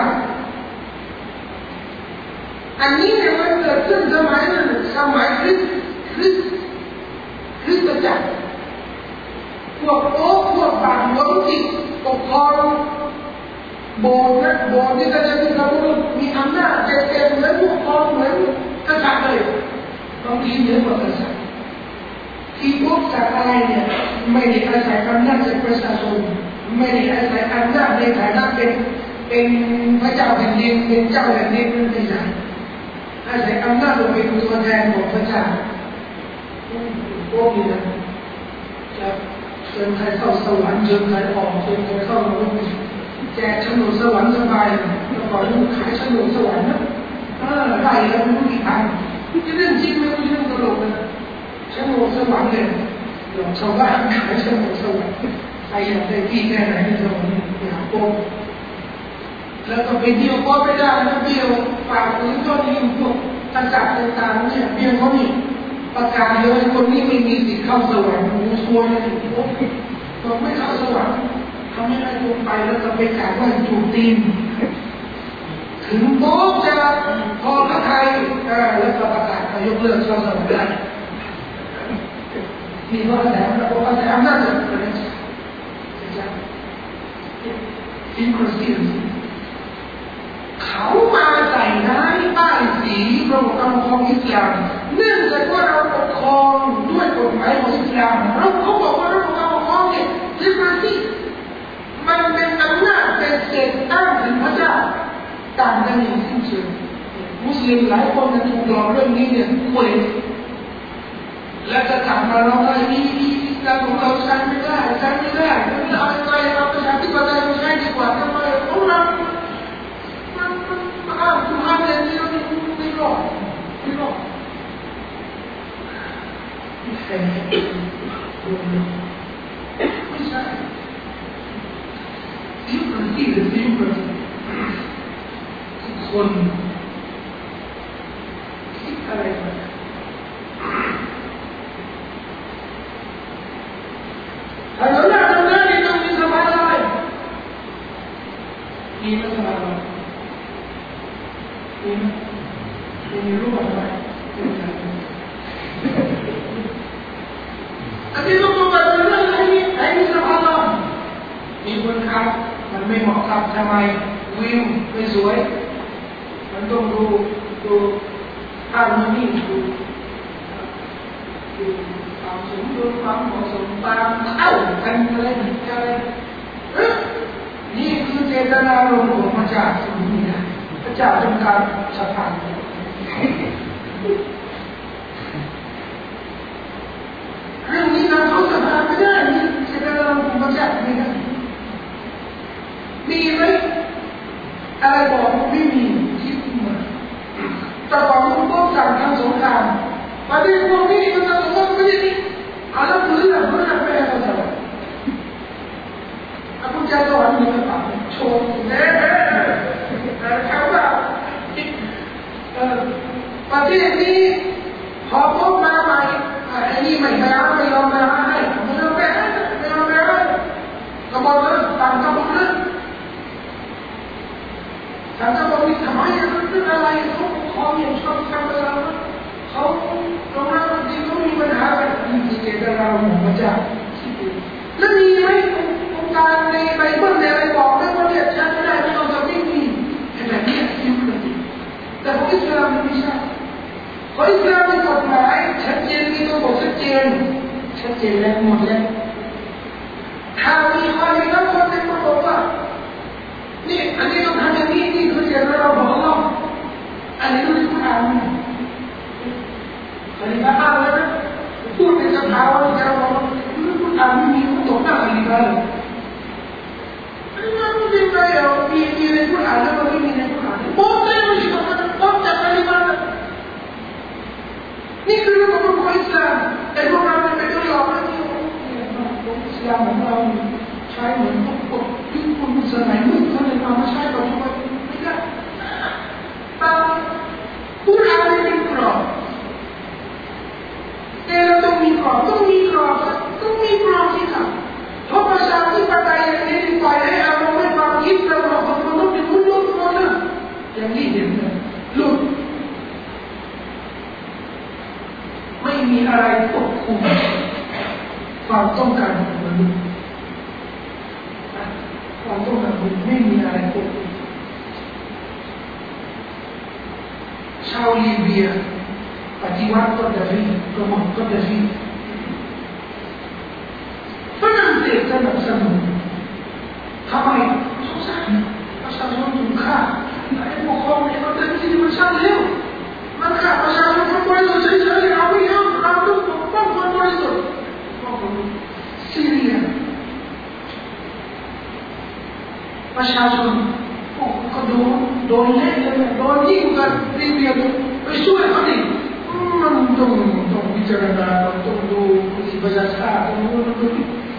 อันนี้เนี่ยมันเกิดขึ้นสมัยนั้นสมัยคริสตจักรพวกโอ๊คพวกบาทหลวงที่ปกครองโบสถ์นะโบสถ์ที่จะได้มีอำนาจเต็มเหมือนปกครองเหมือนกษัตริย์เลยบางทีเหนือกว่ากษัตริย์ที่พวกจากอะไรเนี่ยไม่ได้อาศัยอำนาจจากประชาชนไม่ได้อาศัยอำนาจในฐานะเป็นพระเจ้าแผ่นดินเป็นเจ้าแผ่นดินไม่ใช่อาศัยอำนาจลงเป็นตัวแทนของพระเจ้าพวกนี้นะจะเชิญใครเข้าสวรรค์เชิญใครออกเชิญใครเข้านรกแจกโฉนดสวรรค์สบายแล้วก่อนลูกขายโฉนดสวรรค์นะได้แล้วไม่รู้กี่พันที่เรื่องจริงไม่รู้เรื่องตลกนะโฉนดสวรรค์เลยหลอกชาวบ้านขายโฉนดสวรรค์ใครอยากได้ที่แค่ไหนในสวรรค์ไปหาโกงแล้วก็ไปเดี่ยวก็ไม่ได้นะเดี่ยวฝากหรือก็ดีพวกกษัตริย์ต่างๆเนี่ยเบี้ยเขานี่ประกาศเลยคนนี้ไม่มีสิทธิ์เข้าสวรรค์โอ้ซวยเลยต้องไม่เข้าสวรรค์ทำให้ได้ลงไปแล้วก็ไปกราบไหว้จูบตีนถึงโป๊ะจะพอพระไทยแล้วก็ประกาศยกเลิกเข้าสวรรค์ได้นี่ก็แต่อำนาจจากพระเจ้าอินครูซีฟเขามาใส่ร้ายป้ายสีระบบการปกครองอิสลามเนื่องจากว่าเราปกครองด้วยกฎหมายของอิสลามเขาบอกว่าระบบการปกครองเนี่ยลิเบอร์ตี้มันเป็นอำนาจเป็นเศษอ้างถึงพระเจ้าต่างกันอย่างสิ้นเชิงมุสลิมหลายคนถูกหลอกเรื่องนี้เนี่ยคุยแล้วจะกลับมาเราได้นี่อิสลามของเราใช้ไม่ได้อะไรเราประชาธิปไตยเราใช้ดีกว่าทำไมของเราคุณทำอย่างนี้ไม่รอดไม่ใช่ไม่ใช่ยุคที่หรือยุคทุกคนคิดอะไรมาถ้าเราหน้าตรงนั้นนี่ต้องมีสบายเลยมีไม่สบายเลยมีรูปอะไรอันนี้ต้องบอกว่าเรื่องอะไรนี่ไอ้นี่สบายเลยมีคนครับมันไม่เหมาะครับทำไมวิวไม่สวยมันต้องดูภาพมันนี่ดูความสมดุลความเหมาะสมตามเอ้ากันอะไรนี่คือเจตนารมณ์ของพระเจ้าสิ่งนี้นะพระเจ้าต้องการสถานเรื่องนี้เราเข้าสภาไม่ได้นี่เจตนารมณ์ของพระเจ้าไม่ได้มีไหมอะไรบอกไม่มีคิดมาแต่ก่อนมันต้องสั่งทำสงครามประเด็นพวกนี้มันจะต้องไม่ได้นี่อะไรเรื่องไม่ได้อะไรพระพุทธเจ้าสอนมีกระเป๋าโชว์เขาแบบประเทศนี้พอพบมาใหม่ไอ้นี่ไม่ยอมมาให้ไม่ยอมไปก็บอกเลยต่างกันหมดเลยต่างกันหมดนี่ทำไมเรื่องอะไรเขาอย่างชอบทำอะไรเขาตรงนั้นจริงเขามีปัญหาอะไรนี่เจตนาของพระเจ้าแล้วมีไหมองค์การในไบเบิลในอะไรบอกไม่ว่าเนี่ยฉันไม่ได้ไม่ต้องจะไม่มีแบบนี้ยิ่งเลยแต่ของอิสลามไม่ใช่ของอิสลามมีกฎหมายชัดเจนมีตัวบทชัดเจนแล้วหมดแล้วถ้ามีข้อนี้แล้วคนจะมาบอกว่านี่อันนี้ต้องทำอย่างนี้นี่คือเจตนาเราบอกเราอันนี้ต้องทำอันนี้ก็อ้างแล้วนะพูดในสภาวะที่เราบอกผู้ทำไม่มีผู้ตกหน้าอันนี้เลยอันนี้มันจริงไหมมีในผู้อ่านแล้วก็ไม่มีในผู้อ่านบอกได้ไม่ใช่บอกจากอันนี้มานี่คือระบบของอิสลามแต่พวกเราไม่เป็นตัวอย่างนะที่อิสลามของเราใช้เหมือนพวกยุคคนสมัยนู้นเขาเลยเอามาใช้ปัจจุบันไม่ได้ตามผู้อ่านไม่เป็นกรอบต้องการของมนุษย์ความต้องการของไม่มีอะไรปกปิดชาวลิเบียปฏิวัติก็ดาฟีกบฏก็ดาฟีฝรั่งเศสสนับสนุนทำไมสงสารประชาชนถูกฆ่าไอ้พวกเขาเนี่ยเขาเต็มที่มันช่างเร็วมันฆ่าประชาชนคนบริสุทธิ์เฉยๆเราไม่ยอมเราต้องปกป้องคนบริสุทธิ์ซีเรียประชาชนก็โดนเล่นเลยโดนยิงกันลิเบียไปช่วยเขาดิมันต้องพิจารณาต้องดูสิประชาชาติต้องดู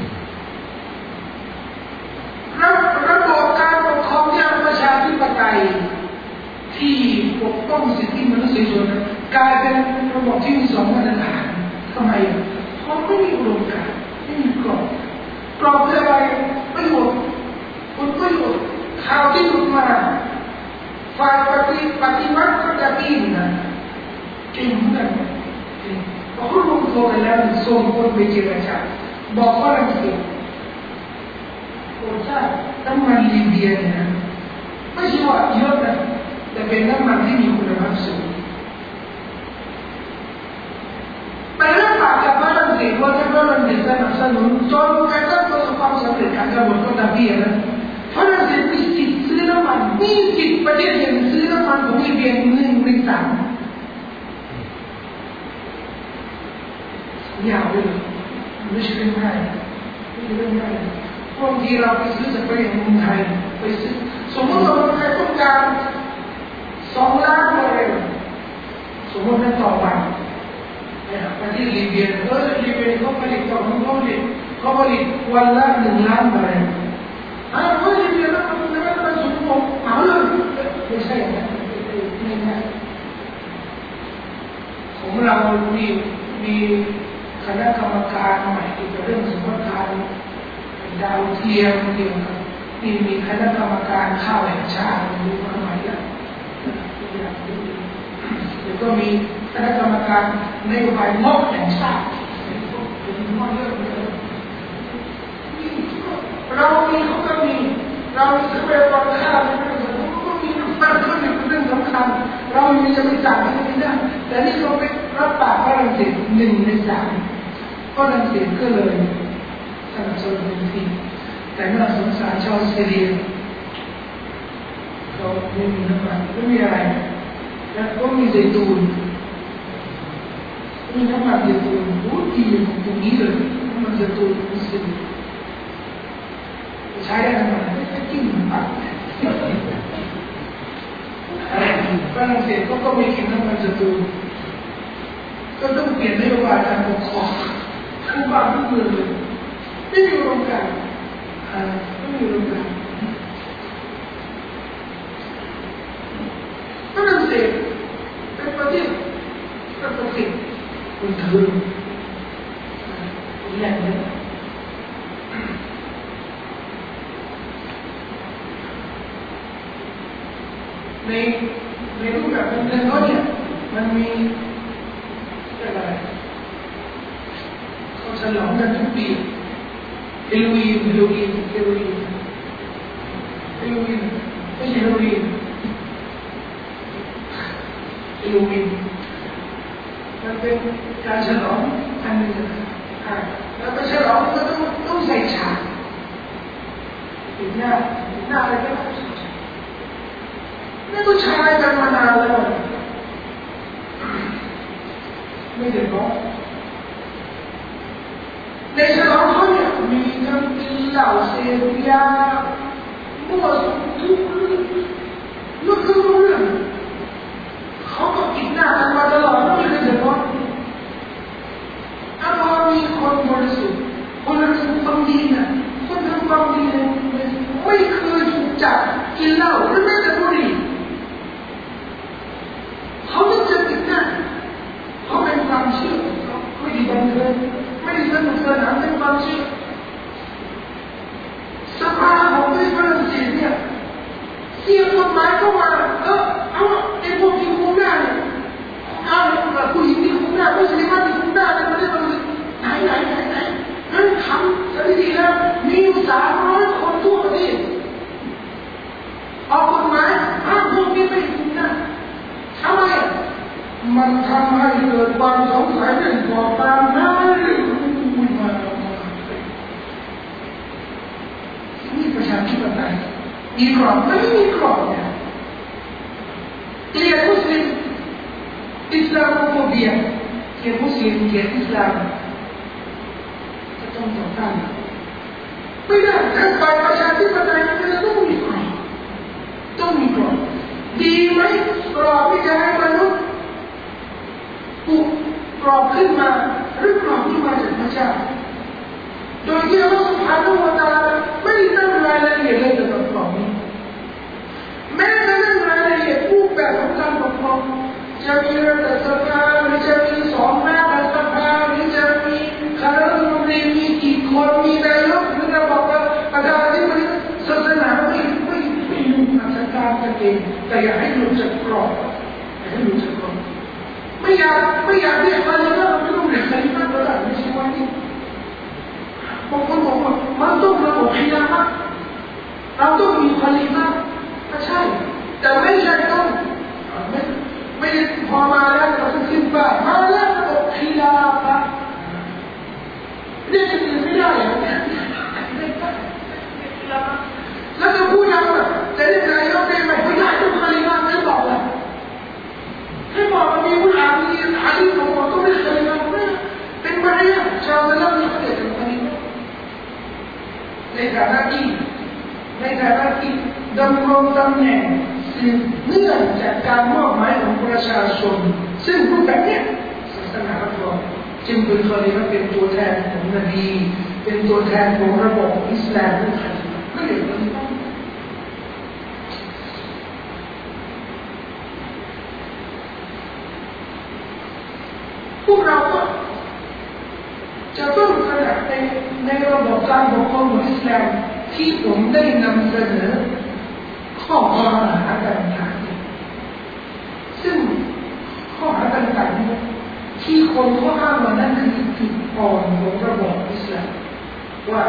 ระบบการปกครองอย่างประชาธิปไตยที่ปกป้องสิทธิมนุษยชนกลายเป็นระบบที่มีสองมาตรฐานทำไมเพราะไม่มีอุดมการณ์ไม่มีกรอบเพื่ออะไรประโยชน์ผลประโยชน์ข่าวที่หลุดมาฝ่ายปฏิวัติก็จะปีนนะเก่งเหมือนกันพอเขารวมตัวกันแล้วส่งคนไปเจรจาบอกว่าอะไรสิโอ้ใช่น้ำมันลิเบียเนี่ยนะไม่ใช่ว่าเยอะนะแต่เป็นน้ำมันที่มีคุณภาพสูงไปเรื่องปากกับฝรั่งเศสว่าถ้าฝรั่งเศสสนับสนุนจนกระทั่งประสบความสำเร็จการกบฏก็ดาฟีนะฝรั่งเศสมีสิทธิ์ซื้อน้ำมันมีสิทธิ์ประเทศอย่างซื้อน้ำมันของลิเบีย1/3ยาวเลยไม่ใช่เรื่องง่ายไม่ใช่เรื่องง่ายบางทีเราไปซื้อจากประเทศเมืองไทยไปซื้อสมมติว่าเมืองไทยต้องการ2 ล้านบาร์เรลสมมตินั้นต่อวันประเทศลิเบียลิเบียเขาผลิตเขาผลิตวันละ1 ล้านบาร์เรลเพราะลิเบียแล้วมันสูงกว่าเอาเลยไม่ใช่นะไม่ใช่ของเรามีคณะกรรมการใหม่เกี่ยวกับเรื่องสมรรถนะดาวเทียมเกี่ยวกับมีคณะกรรมการข้าวแห่งชาติรู้มาใหม่แล้วเดี๋ยวก็มีคณะกรรมการนโยบายงบแห่งชาติเรามีเขาก็มีเรามีทรัพยากรข้าวเป็นเรื่องสำคัญก็มีน้ำมันก็เป็นเรื่องสำคัญเรามีจะไปจ่ายไม่ได้แต่นี่เราไปรับปากฝรั่งเศส1/3ฝรั่งเศสก็เลยสนับสนุนทันทีแต่น่าสงสารชาวซีเรียเขาไม่มีน้ำมันไม่มีอะไรแล้วก็มีไซตูนมีน้ำมันไซตูนโอ้ดีของตรงนี้เลยน้ำมันไซตูนมุสลิมใช้ได้น้ำมันไม่ใช่กินมันปักฝรั่งเศสก็ไม่กินน้ำมันไซตูนก็ต้องเปลี่ยนนโยบายการปกครองทั้งบ้านทั้งเมืองเลยไม่มีโรงการไม่มีโรงการฝรั่งเศสเป็นประเทศคนเถื่อนแหล่งนี้ในรูปแบบเงินเขาเนี่ยมันมีอะไรเขาฉลองกันทุกปีฮาโลวีนไม่ใช่ฮาโลวีนมันเป็นการฉลองอันหนึ่งแล้วไปฉลองก็ต้องใส่ฉากปิดหน้าอะไรก็ได้นี่ก็ใช้กันมานานแล้วไม่เดือดร้อนในฉลองเขาเนี่ยมีทั้งกินเหล้าเสพยามั่วสุมทุกเรื่องเขาก็ปิดหน้ากันมาตลอดไม่เคยเดือดร้อนถ้าพอมีคนบริสุทธิ์คนทำความดีนะคนทำความดีนะไม่เคยถูกจับกินเหล้าหรือแม้แต่บุหรี่เขาไม่จะปิดหน้าเขาเป็นความเชื่อเขาไม่ได้บังเอิญไม่ได้สนุกสนานเป็นความเชื่อสภาของประเทศฝรั่งเศสเนี่ยเสียกฎหมายเข้ามาเอาไอ้พวกที่คุ้มหน้าเนี่ยผู้หญิงที่คุ้มหน้าผู้ชายที่คุ้มหน้าเนี่ยไม่ได้บังเอิญไหนนั้นเขาไตยมีกรอบไม่มีกรอบเนี่ยเกลียดมุสลิมอิสลามโฟเบียเกลียดมุสลิมเกลียดอิสลามจะต้องต่อต้านไม่ได้ถ้าฝ่ายประชาธิปไตยมันต้องมีกรอบต้องมีกรอบดีไหมกรอบที่จะให้มนุษย์ถูกกรอบขึ้นมาหรือกรอบที่มาจากพระเจ้าโดยที่อัลลอฮฺ سبحانه และ تعالى ไม่ได้ตั้งรายละเอียดเลยสำหรับกรอบนี้แม้กระทั่งรายละเอียดรูปแบบของการปกครองจะมีรัฐสภาหรือจะมีสองหน้ารัฐสภาหรือจะมีคณะรัฐมนตรีมีกี่คนมีนายกหรือระบบประธานาธิบดีศาสนาไม่รู้อาจจะการกันเองแต่อยากให้หลุดจากกรอบอยากให้หลุดจากกรอบไม่อยากเรียกอะไรก็ไม่ต้องเรียกอะไรก็ได้ไม่ใช่ว่านี่บางคนบอกว่ามันต้องระบบขีลาฟะห์เราต้องมีคอลิฟะห์ก็ใช่แต่ไม่ใช่ต้องไม่ได้พอมาแล้วเราต้องขึ้นบ้านมาแล้วระบบขีลาฟะห์เรียกชื่อไม่ได้แล้วจะพูดยังไงจะเรียกนายกได้ไหมไม่ได้ต้องคอลิฟะห์ไม่บอกเลยให้บอกว่ามีผู้อ่านมีอาลีของผมต้องเรียกคอลิฟะห์เป็นมารยาทชาวละมีเขาเรียกเป็นคอลิฟะห์ในฐานะที่ดำรงตำแหน่งสืบเนื่องจากการมอบหมายของประชาชนซึ่งรูปแบบนี้ศาสนารับรองจึงเป็นคอลิฟะห์เป็นตัวแทนของนบีเป็นตัวแทนของระบบอิสลามทุกขั้นไม่เหลือคอลิฟะห์พวกเราก็จะต้องตระหนักในระบบการปกครองของอิสลามที่ผมได้นำเสนอข้อหาต่างๆซึ่งข้อหาต่างๆที่คนเขาอ้างว่านั่นคือจุดอ่อนของระบบอิสลามว่า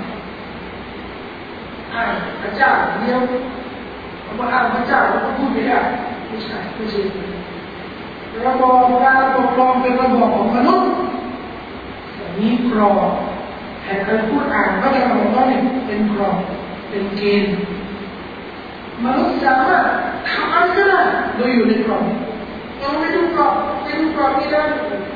พระเจ้าเดียวว่าอ้างพระเจ้าแล้วก็พูดไม่ได้ไม่ใช่ระบบการปกครองเป็นระบบของมนุษย์มีกรอบแห่งการพูดอ่านพระธรรมของเราเนี่ยเป็นกรอบเป็นเกณฑ์มนุษย์สามารถทำอะไรก็ได้โดยอยู่ในกรอบยังไม่ดูกรอบไม่ดูกรอบนี้ได้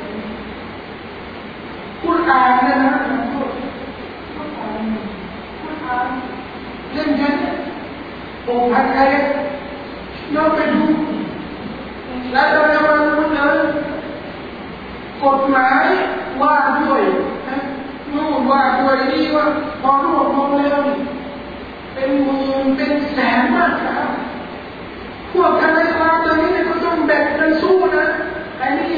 พูดอ่านนะพูดอ่านเล่นกันโอ้พันใครน้องไปดูแล้วเราจะมาพูดเลยกฎหมายว่าด้วยนู่นว่าด้วยนี่ว่าพอรวบรวมแล้วเป็นหมื่นเป็นแสนมากครับพวกทนายความตอนนี้ก็ต้องแบ่งกันสู้นะไอ้นี่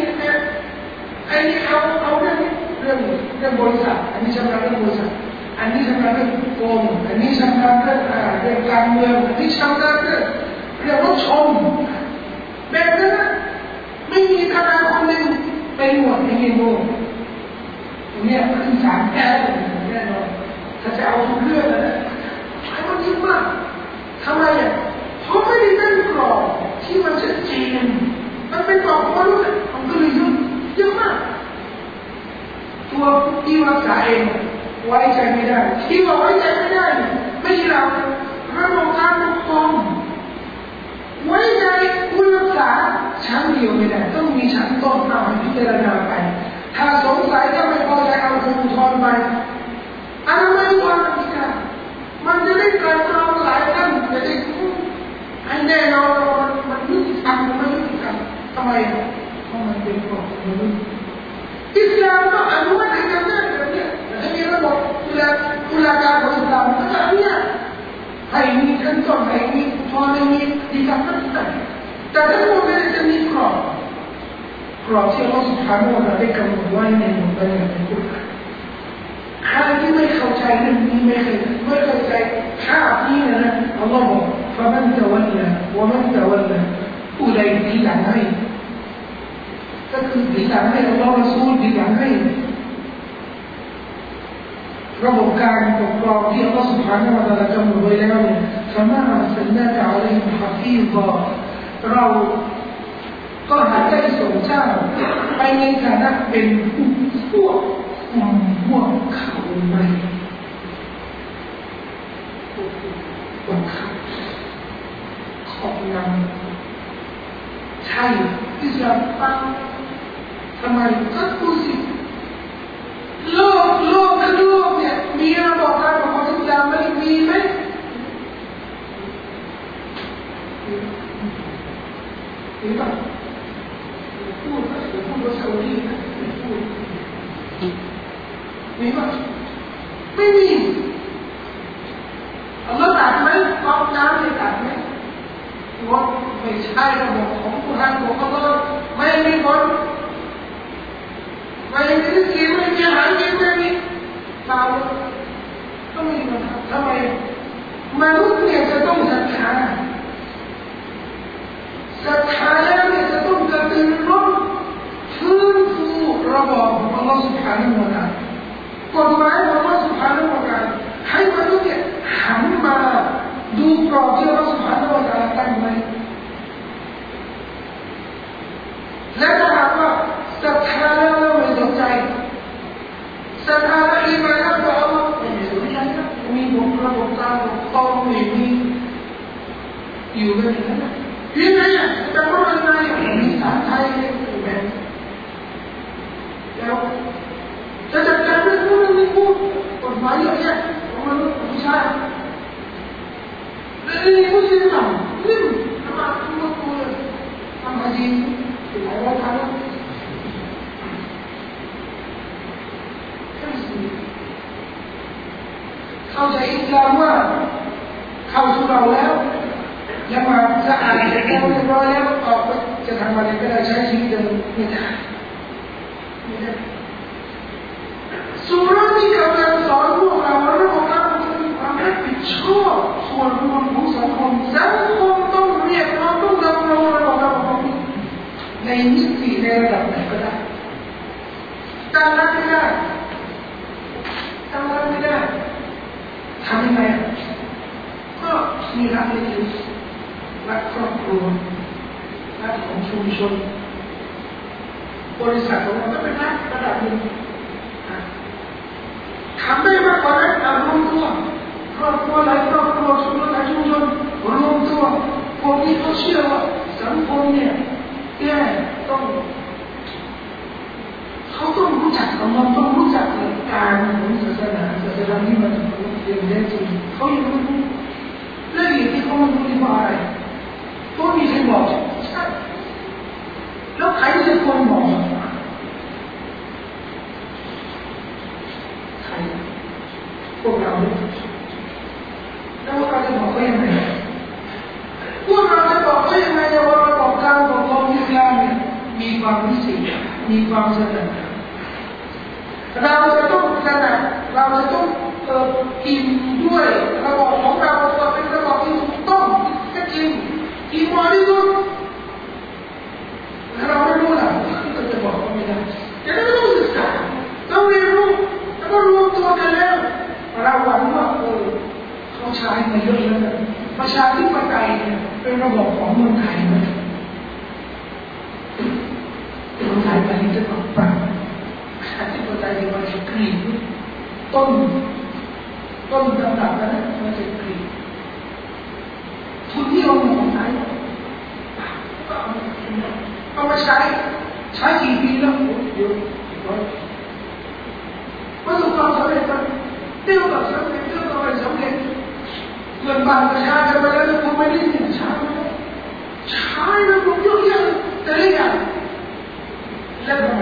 เอาเรื่องบริษัทอันนี้ชำนาญเรื่องบริษัทอันนี้ชำนาญเรื่องโกงอันนี้ชำนาญเรื่องการเมืองอันนี้ชำนาญเรื่องรถชนแบบนั้นนะไม่มีทนายคนหนึ่งเป็นหมวดในเงินโง่เนี่ยขึ้นศาลแก้แน่นอนถ้าจะเอาทุกเรื่องนะใช้มันเยอะมากทำไมอ่ะเพราะไม่ได้ตั้งกรอบที่มันชัดเจนมันเป็นกรอบของมนุษย์มันก็เลยเยอะมากตัวที่รักษาเองไว้ใจไม่ได้ที่บอกไว้ใจไม่ได้ไม่ใช่เราระบบการปกครองไว้ใจผู้รักษาชั้นเดียวไม่ได้ต้องมีชั้นต้นเอาพิจารณาไปถ้าสงสัยก็ไม่พอใจเอาอุทธรณ์ไปอันนั้นไม่ว่ากันมันจะได้กลายเป็นหลายท่านจะได้ให้แน่นอนมันยุติธรรมมันยุติธรรมทำไมเพราะมันเป็นกฎมนุษย์อิสลามก็อนุมัติให้กันได้แบบนี้ให้มีระบบตุลาการของอิสลามก็แบบนี้ให้มีขั้นตอนให้มีอุทธรณ์ให้มีดีการปฏิบัติแต่ทั้งหมดนี้จะมีกรอบที่อัลลอฮฺ سبحانه และ تعالى ได้กำหนดไว้ในบทบัญญัติในกุรอานใครที่ไม่เข้าใจเรื่องนี้ไม่เข้าใจภาพนี้นะอัลลอฮฺบอก فمن تولى ومن تولى ผู้ใดที่หลังให้ก็คือที่หลังให้อัลลอฮฺรอซูลที่หลังให้ระบบการปกครองที่อัลลอฮฺ سبحانه และ تعالى กำหนดไว้แล้วเนี่ย فما أرسلناك عليهم حفيظا เราก็หาได้ส่งเจ้าไปในฐานะเป็นพวกเขาไม่บังคับครอบงำใช่อิสลามตั้งทำไมก็ดูสิโลกทั้งโลกเนี่ยมีระบบการปกครองอิสลามไม่มีไหมมีป่ะพูดว่าซาอุดีนะพูดมีป่ะไม่มีอัลลอฮ์ตัดไหมกองน้ำเนี่ยตัดไหมว่าไม่ใช่ระบบของกุรอานของอัลลอฮ์ไม่มีผลไม่มีสิ่งไม่มีอาหารกินไม่มีเปล่าต้องมีปัญหาทำไมมนุษย์เนี่ยจะต้องศรัทธาแล้วเนี่ยจะต้องกระตือรือร้นฟื้นฟูระบอบของอัลลอฮ์ سبحانه และ تعالى กฎหมายของอัลลอฮ์ سبحانه และ تعالى ให้มนุษย์เนี่ยหันมาดูกรอบที่อัลลอฮ์ سبحانه และ تعالى ตั้งไว้และถ้าหากว่าศรัทธาแล้วไม่สนใจศรัทธาและอีหม่านแล้วอัลลอฮ์ไม่สนใจนะมีระบบการปกครองไม่มีอยู่กันอย่างนั้นยังไงอ่ะจะพูดยังไงมีสารไทยเนี่ยแบบแล้วจะจัดการเรื่องนู้นนี่พูดกฎหมายเยอะแยะของมนุษย์ของผู้ชายแล้วนี่ผู้ชายต่ำนิ่มทำมาทุกตัวทำมาดีถึงไหนว่าทันแล้วเข้าใจอิสลามว่าเข้าสู่เราแล้วละหมาดสะอาดเรียบร้อยแล้วออกไปจะทำอะไรก็ได้ใช้ชีวิตเดิมไม่ได้สุรานี่กำลังสอนพวกเราว่าเราต้องมีความรับผิดชอบส่วนรวมของสังคมต้องเรียกร้องต้องดำรงระบบการปกครองในมิติในระดับไหนก็ได้ตั้งรับไม่ได้ทำยังไงก็มีรักเล็กๆรักครอบครัวรักของชุมชนบริษัทของเราก็เป็นรักระดับหนึ่งทำได้มากกว่านั้นรวมตัวครอบครัวหลายครอบครัวชุมชนหลายชุมชนรวมตัวพวกนี้เขาเชื่อว่าสังคมเนี่ยเขาต้องรู้จักต้องรู้จักหลักการของศาสนาที่มันเป็นแท้จริงเขายังไม่รู้เรื่องที่เขาไม่รู้ที่ว่าอะไรต้องมีใครบอกใช่แล้วใครจะคนบอกใครพวกเราแล้วเราจะบอกเขายังไงพวกเราจะบอกเขายังไงว่าระบบการปกครองอิสลามเนี่ยมีความพิเศษมีความสำคัญเราจะต้องขนาดเราจะต้องกินด้วยระบบของเราเป็นระบบที่ถูกต้องก็จริงกินมาที่สุดเราไม่รู้หรอกก็จะบอกว่าไม่ได้แต่เราต้องศึกษาต้องเรียนรู้แล้วก็รวมตัวกันแล้วเราหวังว่าเขาใช้มาเยอะแล้วประชาธิปไตยเนี่ยเป็นระบบของเมืองไทยนะเมืองไทยไปที่จะต้องปรับประชาธิปไตยในวันที่กรีดต้นตำรับนะมันจะกรีดทุนที่เรามีของไทยเอามาใช้กี่ปีแล้วเดี๋ยวประสบความสำเร็จมันเที่ยวกับสำเร็จเที่ยวกับอะไรสำเร็จเงินบาทประชาชนไปแล้วคุณไม่ได้เงินใช้ระบบเยอะแยะแต่ละอย่างแล้วทำไม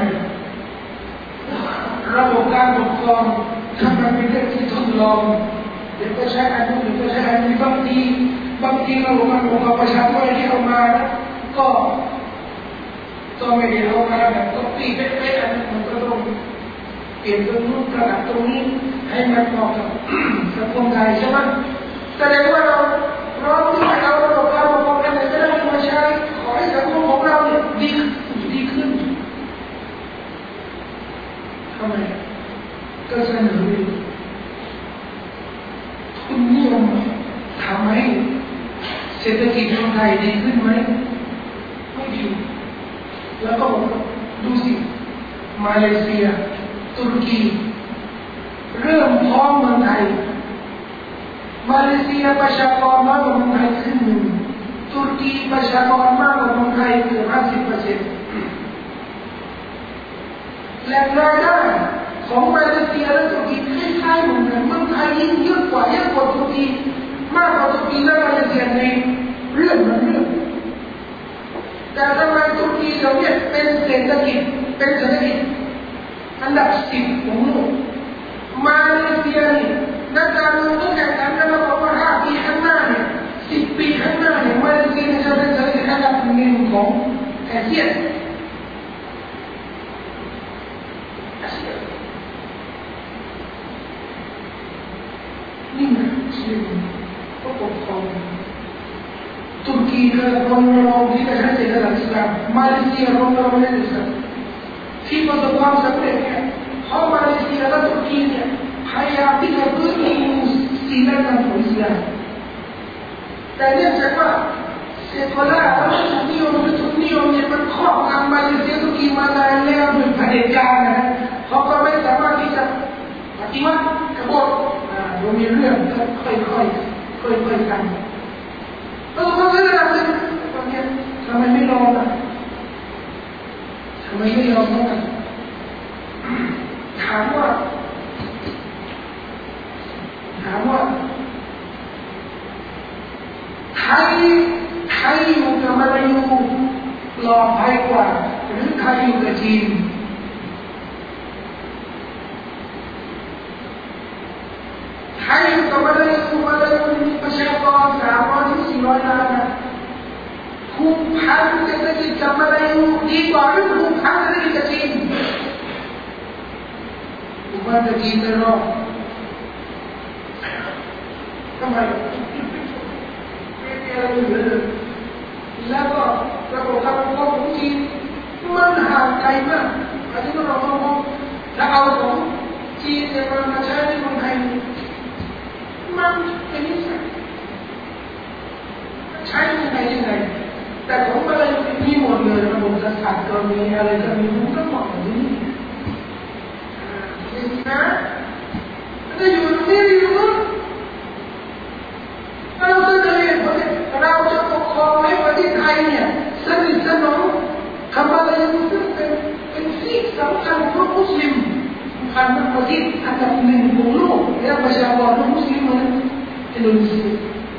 ระบบการปกครองทำมันเป็นเรื่องที่ทดลองเดี๋ยวก็ใช้อันนู้นเดี๋ยวก็ใช้อันนี้บางทีระบบการปกครองประชาชนที่เอามาก็ไม่ได้เอามาแบบก็ตีเป๊ะๆอันนั้นมันก็ต้องเปลี่ยนตรงนู้นระดับตรงนี้ให้มันเหมาะกับสังคมไทยใช่ไหมแสดงว่าเราที่จะเอาระบบการปกครองอะไรก็ได้มาใช้ขอให้สังคมของเราเนี่ยดีขึ้นทำไมก็เสนอทุนนิยมทำให้เศรษฐกิจของไทยดีขึ้นไหมไม่ดีแล้วก็ดูสิมาเลเซียตุรกีเริ่มพร้อมเมืองไทยมาเลเซียประชากรมากกว่าเมืองไทยครึ่งหนึ่งตุรกีประชากรมากกว่าเมืองไทยเกือบ50%และรายได้ของมาเลเซียและตุรกีคล้ายๆเหมือนกันเมืองไทยยิ่งเยอะกว่าตุรกีมากกว่าตุรกีและมาเลเซียในเรื่องแต่ทำไมตุรกีเดี๋ยวนี้เป็นเศรษฐกิจอันดับ10ของโลกมาเลเซียนี่นักการเมืองต้องแข่งขันกันมาบอกว่า5 ปีข้างหน้าเนี่ย10 ปีข้างหน้าเนี่ยมาเลเซียจะเป็นเศรษฐกิจอันดับ1ของอาเซียนนี่นะสิ่งที่ปกครองตุรกีก็รณรงค์ที่จะใช้เศรษฐกิจอิสลามมาเลเซียรณรงค์ในอิสลามที่ประสบความสำเร็จเนี่ยเพราะมาเลเซียและตุรกีเนี่ยพยายามที่จะเพิ่มศีลธรรมของอิสลามแต่เนื่องจากว่าเซโกล่าและทุนนิยมเนี่ยมันครอบงำมาเลเซียตุรกีมานานแล้วโดยเผด็จการนะเขาก็ไม่สามารถที่จะปฏิวัติกบฏโดยมีเรื่องค่อยๆกันแล้วก็เรื่องอะไรเนี่ยทำไมไม่รอล่ะทำไมไม่ยอมกันถามว่าไทยอยู่กับมาลายูปลอดภัยกว่าหรือไทยอยู่กับจีนไทยอยู่กับมาลายูมีประชากร300 ถึง 400 ล้านนะผูกพันเศรษฐกิจกับมาลายูดีกว่าที่ผูกพันเศรษฐกิจกับจีนผูกพันกับจีนไม่รอดทำไมแล้วก็ระบบการปกครองของจีนมันห่างไกลมากอันนี้เราต้องมองแล้วเอาของจีนเนี่ยมาใช้ในเมืองไทยมันเป็นนิสัยใช้ยังไงแต่ของอะไรมีหมดเลยระบบการสั่งก็มีอะไรก็มีมันก็เหมาะกับที่นี่นะจะอยู่ตรงนี้อยู่ตรงนั้นเราจะเรียนเราจะปกครองในประเทศไทยเนี่ยสนิทสนมคำว่าอะไรซึ่งเป็นสิ่งสำคัญของมุสลิมพันธุ์ประเทศอันดับ1ของโลกและประชากรของมุสลิมเหมือนอินโดนีเซีย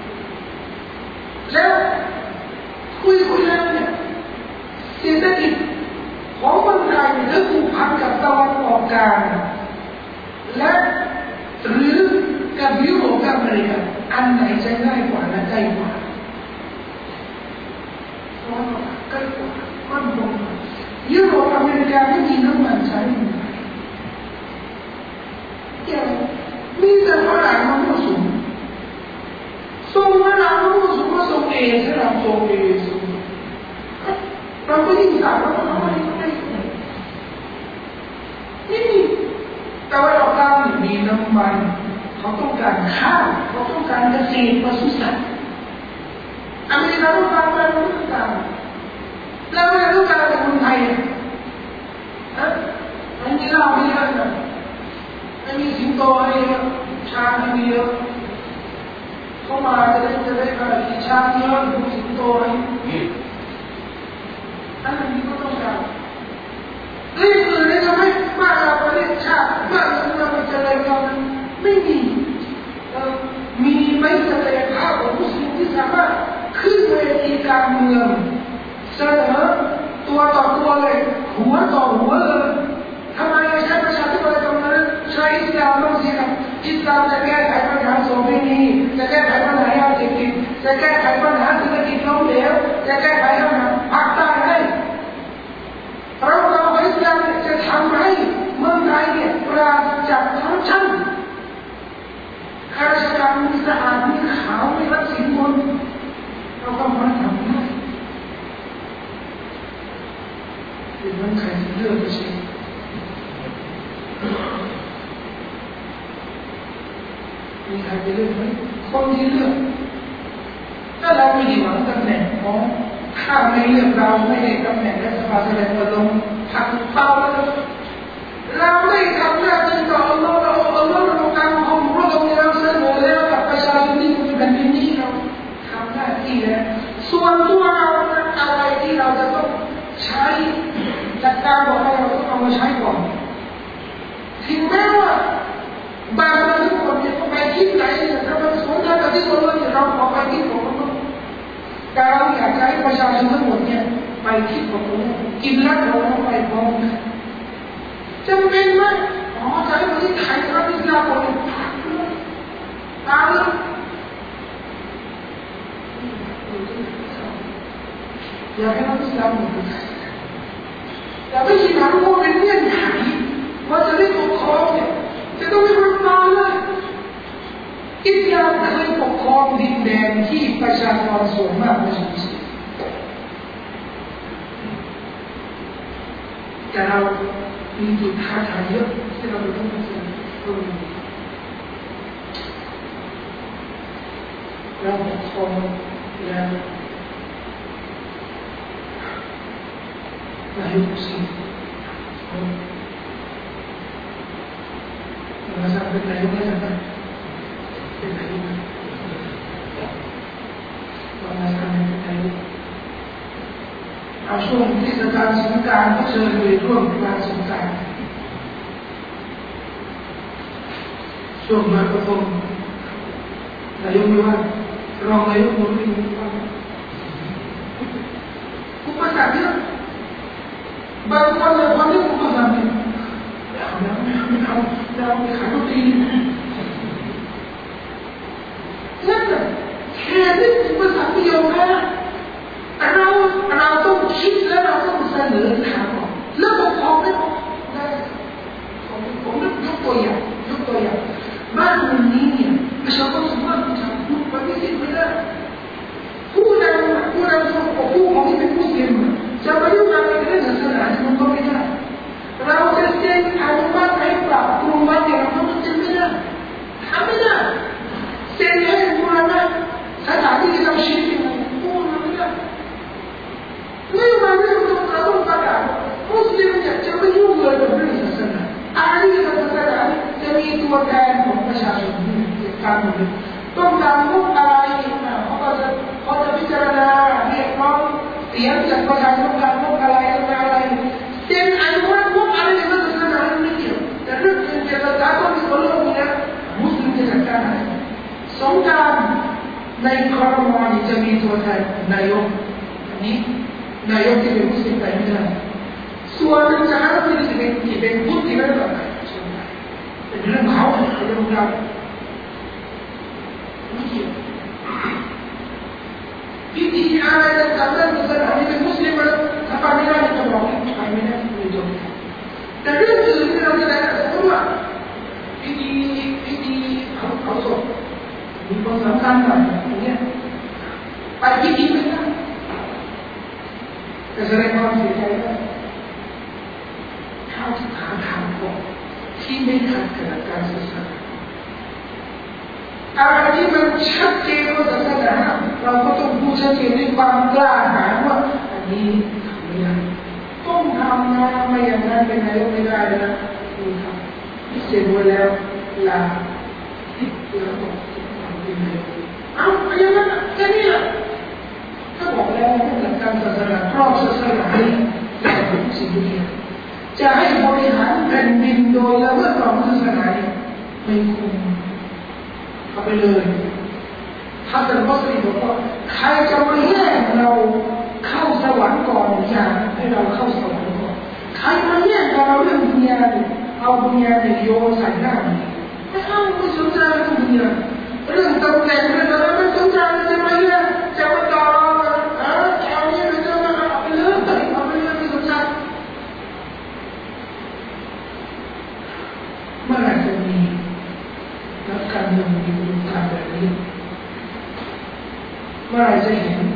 แล้วคุยแล้วเนี่ยเศรษฐกิจของเมืองไทยเนี่ยผูกพันกับตะวันออกกลางและหรือกับยุโรปกับอเมริกาอันไหนจะง่ายกว่าและใกล้กว่าใกล้กว่ามั่นคงยุโรปอเมริกาไม่มีน้ำมันใช้มีแต่ฝรั่งมาผสมส่งฝรั่งมาผสมมาส่งเองใช่ไหมส่งเองเราไม่ได้สั่งว่าเราไม่ได้นี่แต่ว่าเราตั้งมีน้ำมันเขาต้องการข้าวเขาต้องการเกษตรปศุสัตว์อเมริกาต้องการอะไรไม่ต้องการแล้วไม่ต้องการแต่คนไทยนะไม่มีเหล้าไม่เยอะนะไม่มีสิงโตให้เยอะช้างให้เยอะเข้ามาจะได้กินช้างเยอะดูสิงโตให้นั่นนี่ก็ต้องการเรื่องอื่นเนี่ยทำให้บ้านเราประเทศชาติบ้านเราเป็นเจริญเราไม่มีไหมศักยภาพของมุสลิมที่สามารถขึ้นเวทีการเมืองเสนอตัวต่อตัวเลยหัวต่อหัวเลยทำไมเราใช้ประชาธิปไตยตรงนั้นใช้อิสลามต้องเสียกับอิสลามจะแก้ไขปัญหาโสเภณีจะแก้ไขปัญหายาเสพติดจะแก้ไขปัญหาเศรษฐกิจล้มเหลวจะแก้ไขปัญหาภาคใต้ให้เราอิสลามจะทำให้เมืองไทยเนี่ยปราศจากคอร์รัปชันข้าราชการมีสะอาดมีขาวไม่รับสินบนเราก็มาทำได้เป็นเมืองไทยที่เลือกไม่ใช่มีใครไปเลือกไหมคนที่เลือกถ้าเราไม่ได้หวังตำแหน่งของถ้าไม่เลือกเราไม่ได้ตำแหน่งรัฐบาลแสดงว่าลงผักเป้าแล้วเราไม่ทำหน้าที่ต่ออัลลอฮ์เราการของพระองค์เราเสนอแล้วกับประชาชนดีแล้วส่วนตัวเราอะไรที่เราจะต้องใช้จัดการบอกเราต้องเอามาใช้ก่อนถึงแม้ว่าบางคนเนี่ยไปที่ไหนเนี่ยถ้ามันสวนทางกับที่คนอื่นเราเอาไปที่ของมันแต่เราอยากให้ประชาชนทั้งหมดเนี่ยไปที่ของเรากินแล้วเราไปพร้อมกันจำเป็นไหมอ๋อจะให้คนที่ไทยรับอิสลามคนตามเลยอย่าให้รับอิสลามหมดอย่าไม่คิดหาว่าเป็นเงื่อนไขว่าจะได้ปกครองเนี่ยจะต้องเป็นรัฐบาลเลยอิสลามเคยปกครองดินแดนที่ประชากรส่วนมากไม่ใช่มุสลิมแต่เรามีจุดท้าทายเยอะที่เราต้องเผชิญเราปกครองแล้วนายกมุสลิมเราจะเป็นนายกได้ไหมเป็นนายกเราจะเป็นนายกเอาช่วงเทศกาลสงกรานต์ก็เชิญไปร่วมงานสงกรานต์ช่วงมาประพงนายกไม่ว่ารองนายกคนนี้ไม่ว่าอุปสรรคเยอะบางคนเลยคนที่อุปสรรคเนี่ยไม่เอาเราไปขายโรตีนั่นแหละแค่นี้อุปสรรคไม่ยอมแพ้เราต้องคิดแล้วเราต้องเสนอทางออกแล้วปกครองได้ผมยกตัวอย่างบ้านเมืองนี้เนี่ยประชาชนสามารถทำพูดปฏิเสธไม่ได้ผู้นำส่งของผู้ของที่เป็นมุสลิมจะไปยุ่งอะไรกับเรื่องศาสนามันก็ไม่ได้เราจะเซ็นอนุมัติให้ปรับปรุงวัดเนี่ยเราต้องเซ็นไม่ได้ทำไม่ได้เซ็นให้บูรณะสถานที่ที่เราชี้เนี่ยพูดไม่ได้ไม่มาเรื่องเราต้องประกาศมุสลิมเนี่ยจะไม่ยุ่งเลยกับเรื่องศาสนาอะไรที่ศาสนาจะมีตัวแทนของประชาชนในการเมืองต้องการพวกอะไรเขาจะพิจารณาเรียกร้องเสียงจากประชาชนการพวกอะไรเซ็นอนุมัติพวกอะไรในศาสนาไม่เกี่ยวแต่เรื่องเจตนาต้องมีคนโลกนี้นะมุสลิมจะจัดการอะไรสงกรานต์ในครมจะมีตัวแทนนายกอันนี้นายกที่เป็นมุสลิมไปไม่ได้ส่วนจะหาที่เป็นพุทธที่ไม่ได้แบบเป็นเรื่องเขาเป็นเรื่องเราไม่เกี่ยวพิธีอะไรต่างๆนั้นศาสนาที่เป็นมุสลิมแล้วถ้าไปไม่ได้จะบอกไปไม่ได้ไม่จบแต่เรื่องอื่นที่เราจะได้สมมติว่าพิธีเขาศพมีคนสำคัญหน่อยอย่างเงี้ยไปพิธีไม่ได้จะแสดงความเสียใจได้เข้าถึงหาทางออกที่ไม่ขัดกับการศึกษาอะไรที่มันชัดเจนว่าศาสนาเราก็ต้องพูดชัดเจนด้วยความกล้าหาญว่าอันนี้ทำไม่ได้ต้องทำนะไม่อย่างนั้นเป็นนายกไม่ได้นะนี่ครับที่เซ็นไว้แล้วลาแล้วบอกทำเป็นนายกเอาอย่างนั้นแค่นี้แหละถ้าบอกแล้วว่าหลักการศาสนาครอบศาสนาให้เราทุกสิ่งทุกอย่างจะให้บริหารแผ่นดินโดยละเมิดต่อศาสนาไม่คุ้มเอาไปเลยถ้าเป็นมุสลิมบอกว่าใครจะมาแย่งเราเข้าสวรรค์ก่อนอย่างให้เราเข้าสวรรค์ก่อนใครมาแย่งเราเรื่องดุนยาเนี่ยเอาดุนยาเนี่ยโยนใส่หน้าไม่เอาไม่สนใจเรื่องดุนยาเรื่องตำแหน่งเรื่องอะไรไม่สนใจจะมาแย่งจะมาต่อจะเอาเนี่ยจะมาเอาไปเลยเอาไปเลยไม่สนใจเมื่อไหร่จะมีนักการเมืองมีอุดมการณ์แบบนี้เมื่อไหร่จะเห็น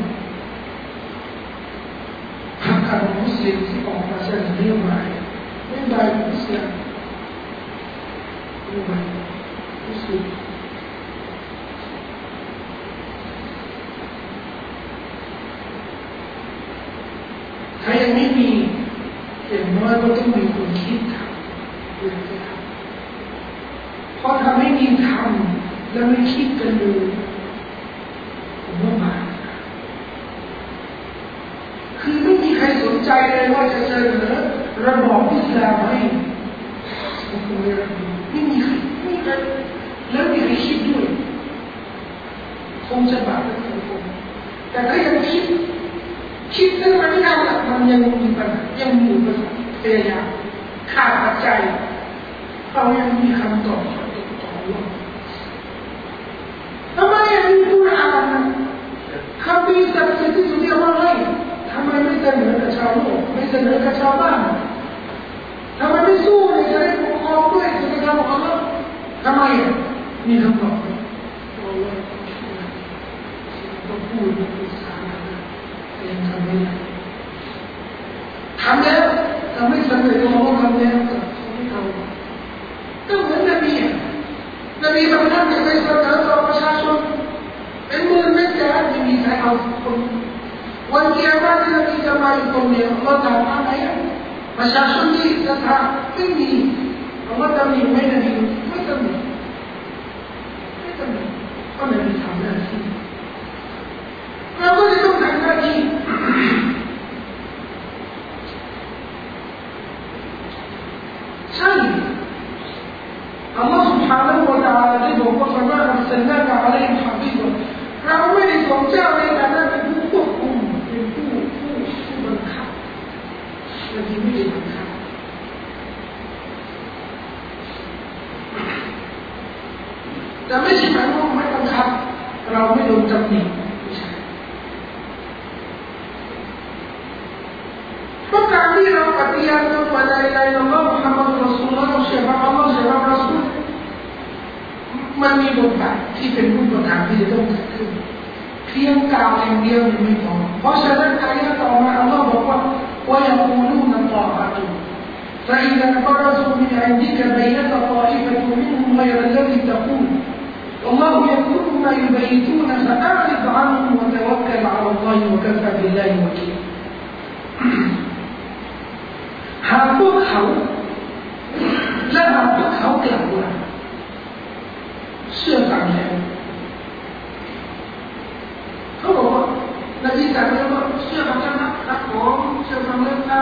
พรรคการมุสลิมที่ออกมาเสนอนโยบายมุสลิมนโยบายมุสลิมถ้ายังไม่มีอย่างน้อยก็ต้องมีคนคิดทำเรื่องที่ทำเพราะทำไม่มีทำแล้วไม่คิดกันเลยผมว่าบาปใจเลยว่าจะเสนอระบอบอิสลามให้ไม่มีใครแล้วมีใครคิดด้วยคงจะบาปในสังคมแต่ถ้ายังคิดแล้วมันไม่ทำมันยังมีปัญหายังมีปัญหาพยายามขาดปัจจัยเขายังมีคำตอบต่อว่าทำไมยังมีกุรอานคำพิศักดิ์สิทธิ์ที่สุดที่เราให้ทำไมไม่เสนอกับชาวโลกไม่เสนอกับชาวบ้านทำไมไม่สู้เลยจะได้ปกครองด้วยจะได้ทำของเราทำไมมีคำตอบต้องพูดภาษาแต่ยังทำไม่ได้ทำแล้วทำไม่สำเร็จก็บอกว่าทำแล้วแต่ไม่ทำก็เหมือนนบีบางท่านจะไปเสนอต่อประชาชนเป็นหมื่นเป็นแสนไม่มีใครเอาคนวันเกียรติที่นบีจะมาอยู่ตรงนี้เราถามอะไรประชาชนที่ศรัทธาไม่มีเราว่าจะมีไม่ได้ไม่จะมีก็นบีทำหน้าที่เราก็จะต้องทำหน้าที่ใช่อัลลอฮฺ سبحانه และ تعالى ได้บอกว่าฟะมาอัรซัลนาอะลัยฮิมฮะบีบะเราไม่ได้ส่งเจ้าในฐานะเป็นผู้ควบคุมเป็นผู้บังคับเราไม่ได้บังคับแต่ไม่ใช่หมายว่าไม่บังคับเราไม่โดนตำหนิเพราะการที่เราปฏิญาณตนว่าลาอิลาฮะอิลลัลลอฮ์มุฮัมมัดุรรอซูลุลลอฮ์เชื่อพระอัลลอฮ์เชื่อพระรอซูลมันมีบทบาทที่เป็นรูปธรรมที่จะต้องเกิดขึ้นเพียงกล่าวอย่างเดียวไม่พอเพราะฉะนั้นอายะต่อมาอัลลอฮ์บอกว่าوَيَقُولُونَ طَاعَةٌ فَإِذَا بَرَزُوا مِنْ عِنْدِكَ بَيَّتَ طَائِفَةٌ مِنْهُمْ غَيْرَ الَّذِي تَقُولُ والله يكتب ما يبيتون فأعرض عنهم وتوكل على الله وكفى بالله وكيلا หากพวกเขาและหากพวกเขากล่าวว่าเชื่อฟังแล้วเขาบอกว่านบีสั่งแล้วว่าเชื่อฟังแล้วนะครับผมเชื่อฟังแล้วครับ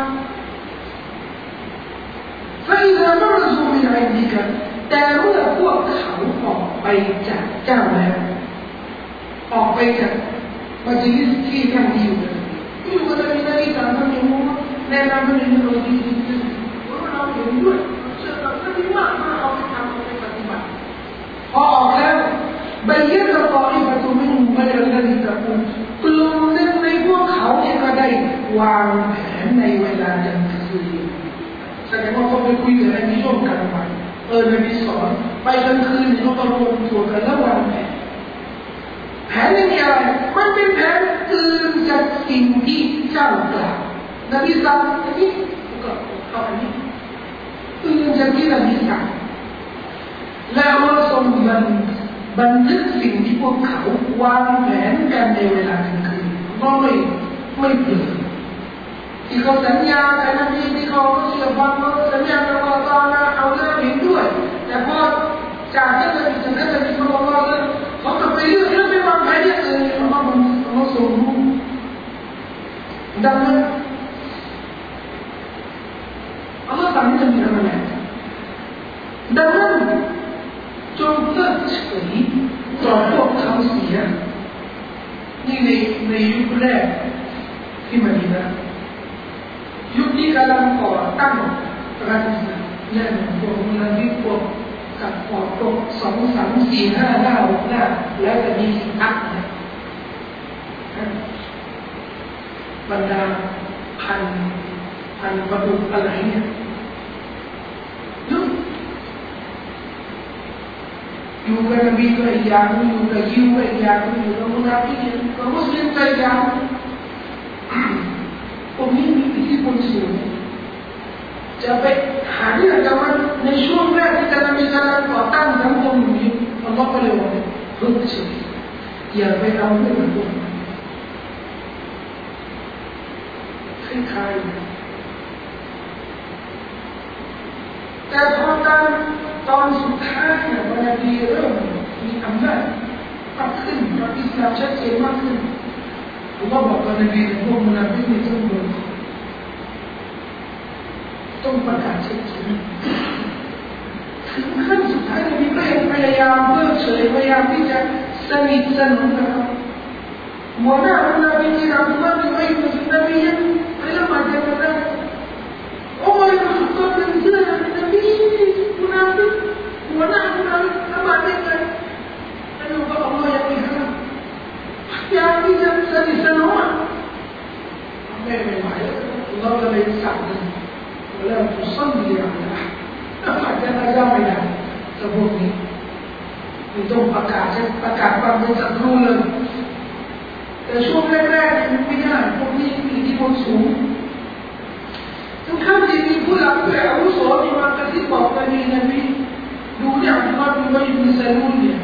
فإذا برزوا من عندك แต่เมื่อพวกเขาออกไปจากเจ้าแล้วออกไปจากมัจลิสที่นั่งอยู่กันนบีสั่งทำอย่างนู้นแนะนำให้เราดีเราเห็นด้วยเชื่อฟังนบีมากเอาไปทำเอาไปปฏิบัติพอออกแล้วبيّن طائفة منهم غير الذي تقول กลุ่มหนึ่งในพวกเขาเนี่ยก็ได้วางแผนในเวลากลางคืนแสดงว่าเขาไปคุยกับนบีช่วงกลางวันนบีสอนไปกลางคืนเขาก็รวมตัวกันแล้ววางแผนนี่มีอะไรมันเป็นแผนอื่นจากสิ่งที่เจ้ากล่าวนบีสั่งอันนี้ก็เอาอันนี้อื่นจากที่นบีสั่งแล้วเราส่งบันทึกสิ่งที่พวกเขาวางแผนกันในเวลากลางคืนก็ไม่เปลี่ยนที่เขาสัญญาแต่นบีที่เขาเชื่อฟังเขาสัญญากับอัลลอฮ์นะเอาเรื่องเห็นด้วยแต่พอจากนั้นนบีจากนั้นนบีเขาบอกว่าเขาต้องไปเลือกแล้วไปวางแผนอย่างอื่นอัลลอฮ์ส่งดังนั้นอัลลอฮ์สั่งให้นบีทำอะไรดังนั้นจงเลิกเฉยต่อพวกเขาเสียนี่ในยุคแรกที่มะดีนะห์ยุคที่กำลังก่อตั้งรัฐอิสลามและพวกมุนาฟิกพวกกับพวก2 3 4 5 หน้า6 หน้าแล้วจะมีกี่พักนะบรรดาพันประดุอะไรเนี่ยอยู่กับนบีก็อีกอย่างอยู่กับยิวก็อีกอย่างอยู่กับมุนาฟิกกับมุสลิมก็อีกอย่างพวกนี้มีอิทธิพลสูงจะไปหาเรื่องกับมันในช่วงแรกที่นบีกำลังก่อตั้งสังคมนี้อัลลอฮฺก็เลยบอกพึ่งเฉยอย่าไปเอาเรื่องกับพวกมันคล้ายๆแต่พอตอนสุดท้ายเนี่ยนบีเริ่มมีอำนาจมากขึ้นรับอิสลามชัดเจนมากขึ้นอัลลอฮฺบอกกับนบีในพวกมุนาฟิกในช่วงนั้นต้องประกาศเฉยๆถึงขั้นสุดท้ายนบีก็ยังพยายามเพิกเฉยพยายามที่จะสนิทสนมกับหัวหน้าของนบีที่เราทุกคนอยู่ให้มุสลิมนบียังไม่ละหมาดกันได้โอ้ยมันสุดยอดเป็นเพื่อนนบีมุนาฟิกหัวหน้าของเราละหมาดได้ไงแล้วอยู่กับอัลลอฮ์ยังไม่ห้ามอยากที่จะสนิทสนมไม่ไหวเราก็เลยสั่งแล้วทุกสิ่งอย่างนั้นถ้าผ่านจะระยะไม่ได้จะพวกนี้มันต้องประกาศความเป็นศัตรูเลยแต่ช่วงแรกๆมันไม่ได้พวกนี้มีอิทธิพลสูงทุกครั้งที่มีผู้หลักผู้ใหญ่อาวุโสมีมากระซิบบอกนบีดูเนี่ยมันมีอิบนุซาลูนเนี่ย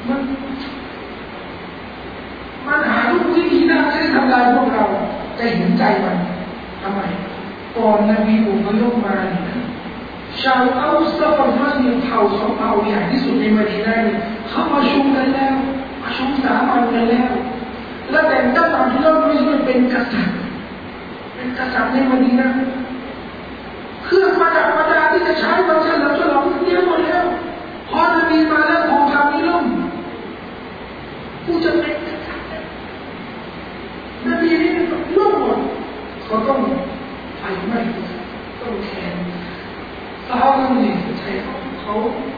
มันหาทุกวิธีนะจะได้ทำลายพวกเราจะเห็นใจมันทำไมก่อนนบีอุปโลกมาเนี่ยชาวอัลซาฟาร์มีเผ่าสองเผ่าใหญ่ที่สุดในมะดีนะห์เนี่ยเขามาชุมกันแล้วมาชุมสามัญกันแล้วและแต่งตั้งอับดุลลอฮ์บินเป็นกษัตริย์ในมะดีนะห์เครื่องประดับประดาที่จะใช้วันเฉลิมฉลองเตรียมหมดแล้วพอนบีมาแล้วของทำนี้ล่มผู้จะเป็นกษัตริย์นบีนี่ล่มหมดเขาต้องไฟไหม้ต้องแข่งสาวนี่ใช้เขา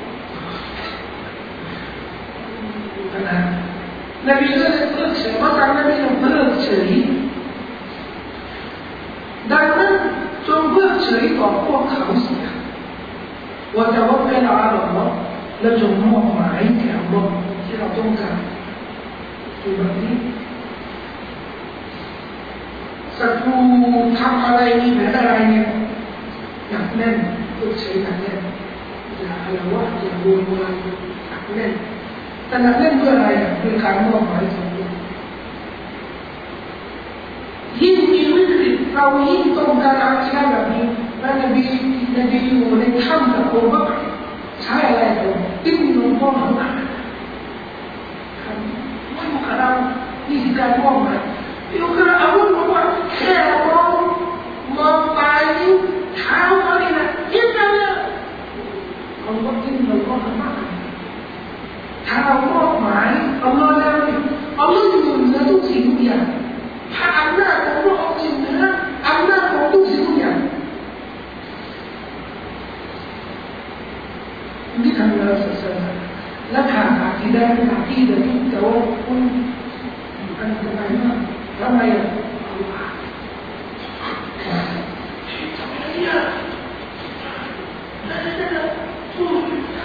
ขนาดนบีก็เลยเพิกเฉยว่าการนบีต้องเพิกเฉยดังนั้นจงเพิกเฉยต่อพวกเขาเสียว่าจะว่าเป็นอะไรหรอและจงมอบหมายแก่อัลลอฮ์ที่เราต้องการคือแบบนี้ศัตรูทำอะไรมีแผนอะไรเนี่ยหนักแน่นเพิกเฉยหนักแน่นอย่าอะไรวะอย่าโวยวายหนักแน่นแต่หนักแน่นเพื่ออะไรคือการมอบหมายของเรายิ่งมีวิกฤตเรายิ่งต้องการอาชีพแบบนี้และนบีอยู่ในถ้ำกับโอบักใช้อะไรตัวดิ้นลงพ่อของเราไม่รู้กับเรานี่คือการมอบหมายอยู่กับอาวุธบอกว่าแค่มองปลายนิ้วเท้าเขานี่นะยิ่งนั่นเลยเอาก็ดิ้นลงพ่อของเราถ้าเรามอบหมายอัลลอฮ์แล้วเนี่ยอัลลอฮ์อยู่เหนือทุกสิ่งทุกอย่างถ้าอำนาจของพระองค์อยู่เหนืออำนาจของทุกสิ่งทุกอย่างนี่ทำเราศาสนาและหากอาคีดะเป็นอาคีดะที่แต่ว่าคุณอันตรายมากทำไมอ่ะทำไมอ่ะพูด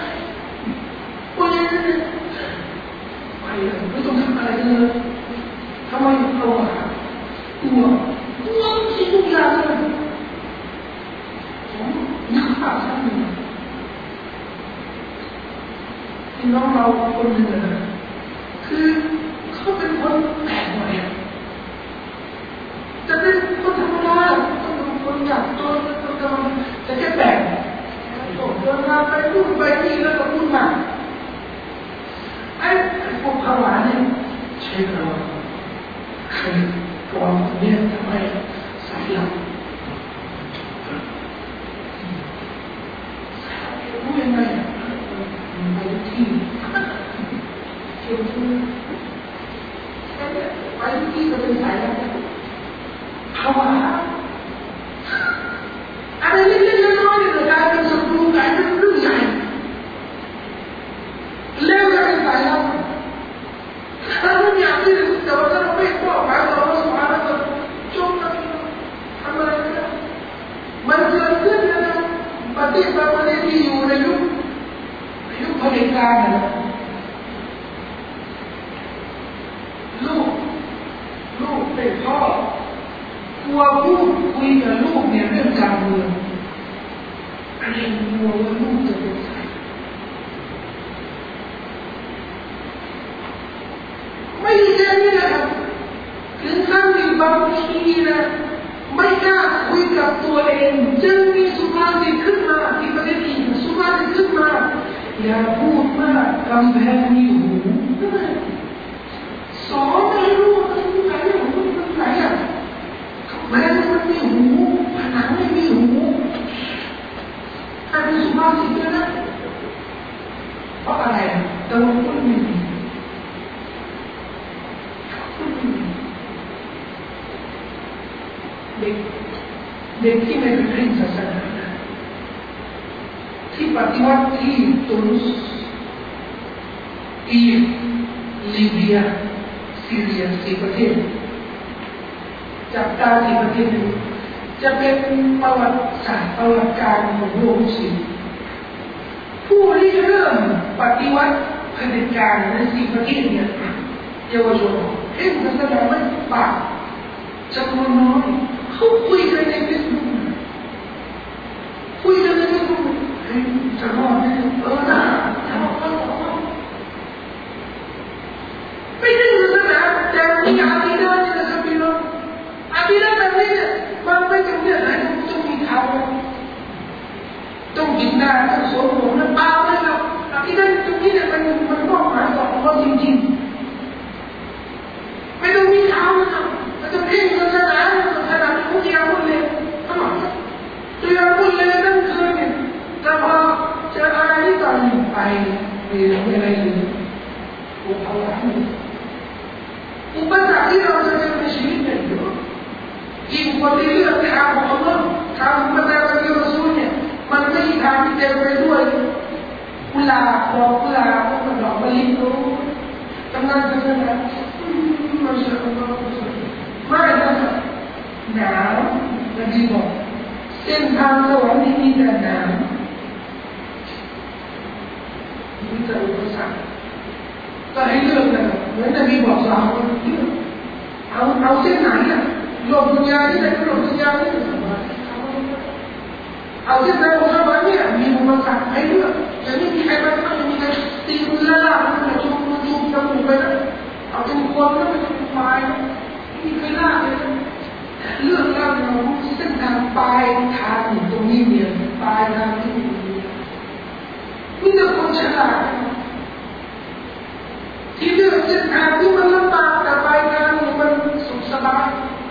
ไม่ต้องทำอะไรเลยทำไมเรากลัวสิ่งทุกอย่างเลยผมนักข่าวท่านหนึ่งที่น้องเราคนหนึ่งนะคือเขาเป็นคนแปลกใหม่จะเป็นคนธรรมดาต้องเป็นคนอยากตัวคนธรรมดาแต่แค่แปลกเดินทางไปนู่นไปนี่แล้วก็พูดมาไอ้พวกขวานเนี่ยใช้เราใครกรองเนี่ยทำไมสายลับรู้ยังไงไปที่เกี่ยวกับไปที่ก็เป็นสายลับขวานอะไรเล็กๆน้อยๆเนี่ยกลายเป็นศัตรูกลายเป็นเรื่องใหญ่เร็วจะเป็นสายลับถ้าเราอยากที่จะแต่ว่าถ้าเราไม่บอกหมายเราสุภาพเราจงทำอะไรก็ได้มันเกิดขึ้นนะประเทศบางประเทศที่อยู่ในยุคเผด็จการนะลูกเป็นพ่อกลัวพูดคุยกับลูกเนี่ยเรื่องการเมืองอันนี้กลัวว่าลูกจะเป็นใครไม่ใช่นี่นะครับถึงขั้นมีบางทีนะไม่กล้าคุยกับตัวเองจึงมีสุภาษิตขึ้นมาที่ประเทศอีกสุภาษิตขึ้นมาอย่าพูดมากกำแพงมีหูสอนให้รู้ว่ามันมีไหนหูมันไหนอ่ะกำแพงมันมีหูผนังไม่มีหูเด็กเด็กที่ไม่เป็นเรื่องศาสนาที่ปฏิวัติที่ตุรสอียิปต์ลิเบียซีเรีย4 ประเทศจับตา4 ประเทศนี้จะเป็นประวัติศาสตร์ประวัติการของโลกมุสลิมผู้ที่เริ่มปฏิวัติเผด็จการใน4 ประเทศเนี่ยเยาวชนเอ็มศาสนาไม่ปากจำนวนน้อยเขาคุยกันในเฟซบุ๊กคุยกันในเฟซบุ๊กจะรอดไหมนะจะรอดไม่ใช่ศาสนาแต่มีอาคีดะห์นะครับพี่น้องอาคีดะห์แบบนี้เนี่ยมันไม่จำเป็นอะไรต้องมีเท้าต้องกินได้ต้องสวมหมวกนั่นเปล่าเลยครับอาคีดะห์ตรงนี้เนี่ยมันมอบหมายต่ออัลเลาะห์จริงๆไม่ต้องมีเท้านะครับไม่ต้องเพ่งศาสนาผู้ที่เอาพูดเลยทำไมตัวเอาพูดเลยนั่นคือเนี่ยแต่พอเจออะไรที่ต่างไปมีอะไรอยู่อุปสรรคอุปสรรคที่เราจะเจอในชีวิตเนี่ยเยอะยิ่งคนที่เลือกทางของอัลเลาะห์ทางพระเจ้าและรอซูลเนี่ยมันไม่ใช่ทางที่เต็มไปด้วยกุหลาบดอกกุหลาบพวกดอกมะลิโอ้ทำงานกันนะมาเชื่ออัลเลาะห์ไม่นะครับหนาวนะดีบอกเส้นทางสวรรค์ที่มีแต่หนาวมีแต่อุปสรรคก็ให้เลือกนะครับเหมือนนบีบอกสาวเอาเส้นไหนอ่ะโลกดุนยาที่ไหนก็โลกดุนยาที่สบายเอาเส้นไหนของสวรรค์เนี่ยมีอุปสรรคให้เลือกแต่ไม่มีใครมาทำมีใครตีมือละล่ามันจุ่มจมูกไปแล้วเอาเป็นคนแล้วเป็นไม้ไม่มีใครล่าเลยเลือกแล้วเราเส้นทางปลายทางตรงนี้เนี่ยปลายทางที่มีแต่คนฉลาดที่เลือกเส้นทางที่มันลำบากแต่ปลายทางมันสุขสบาย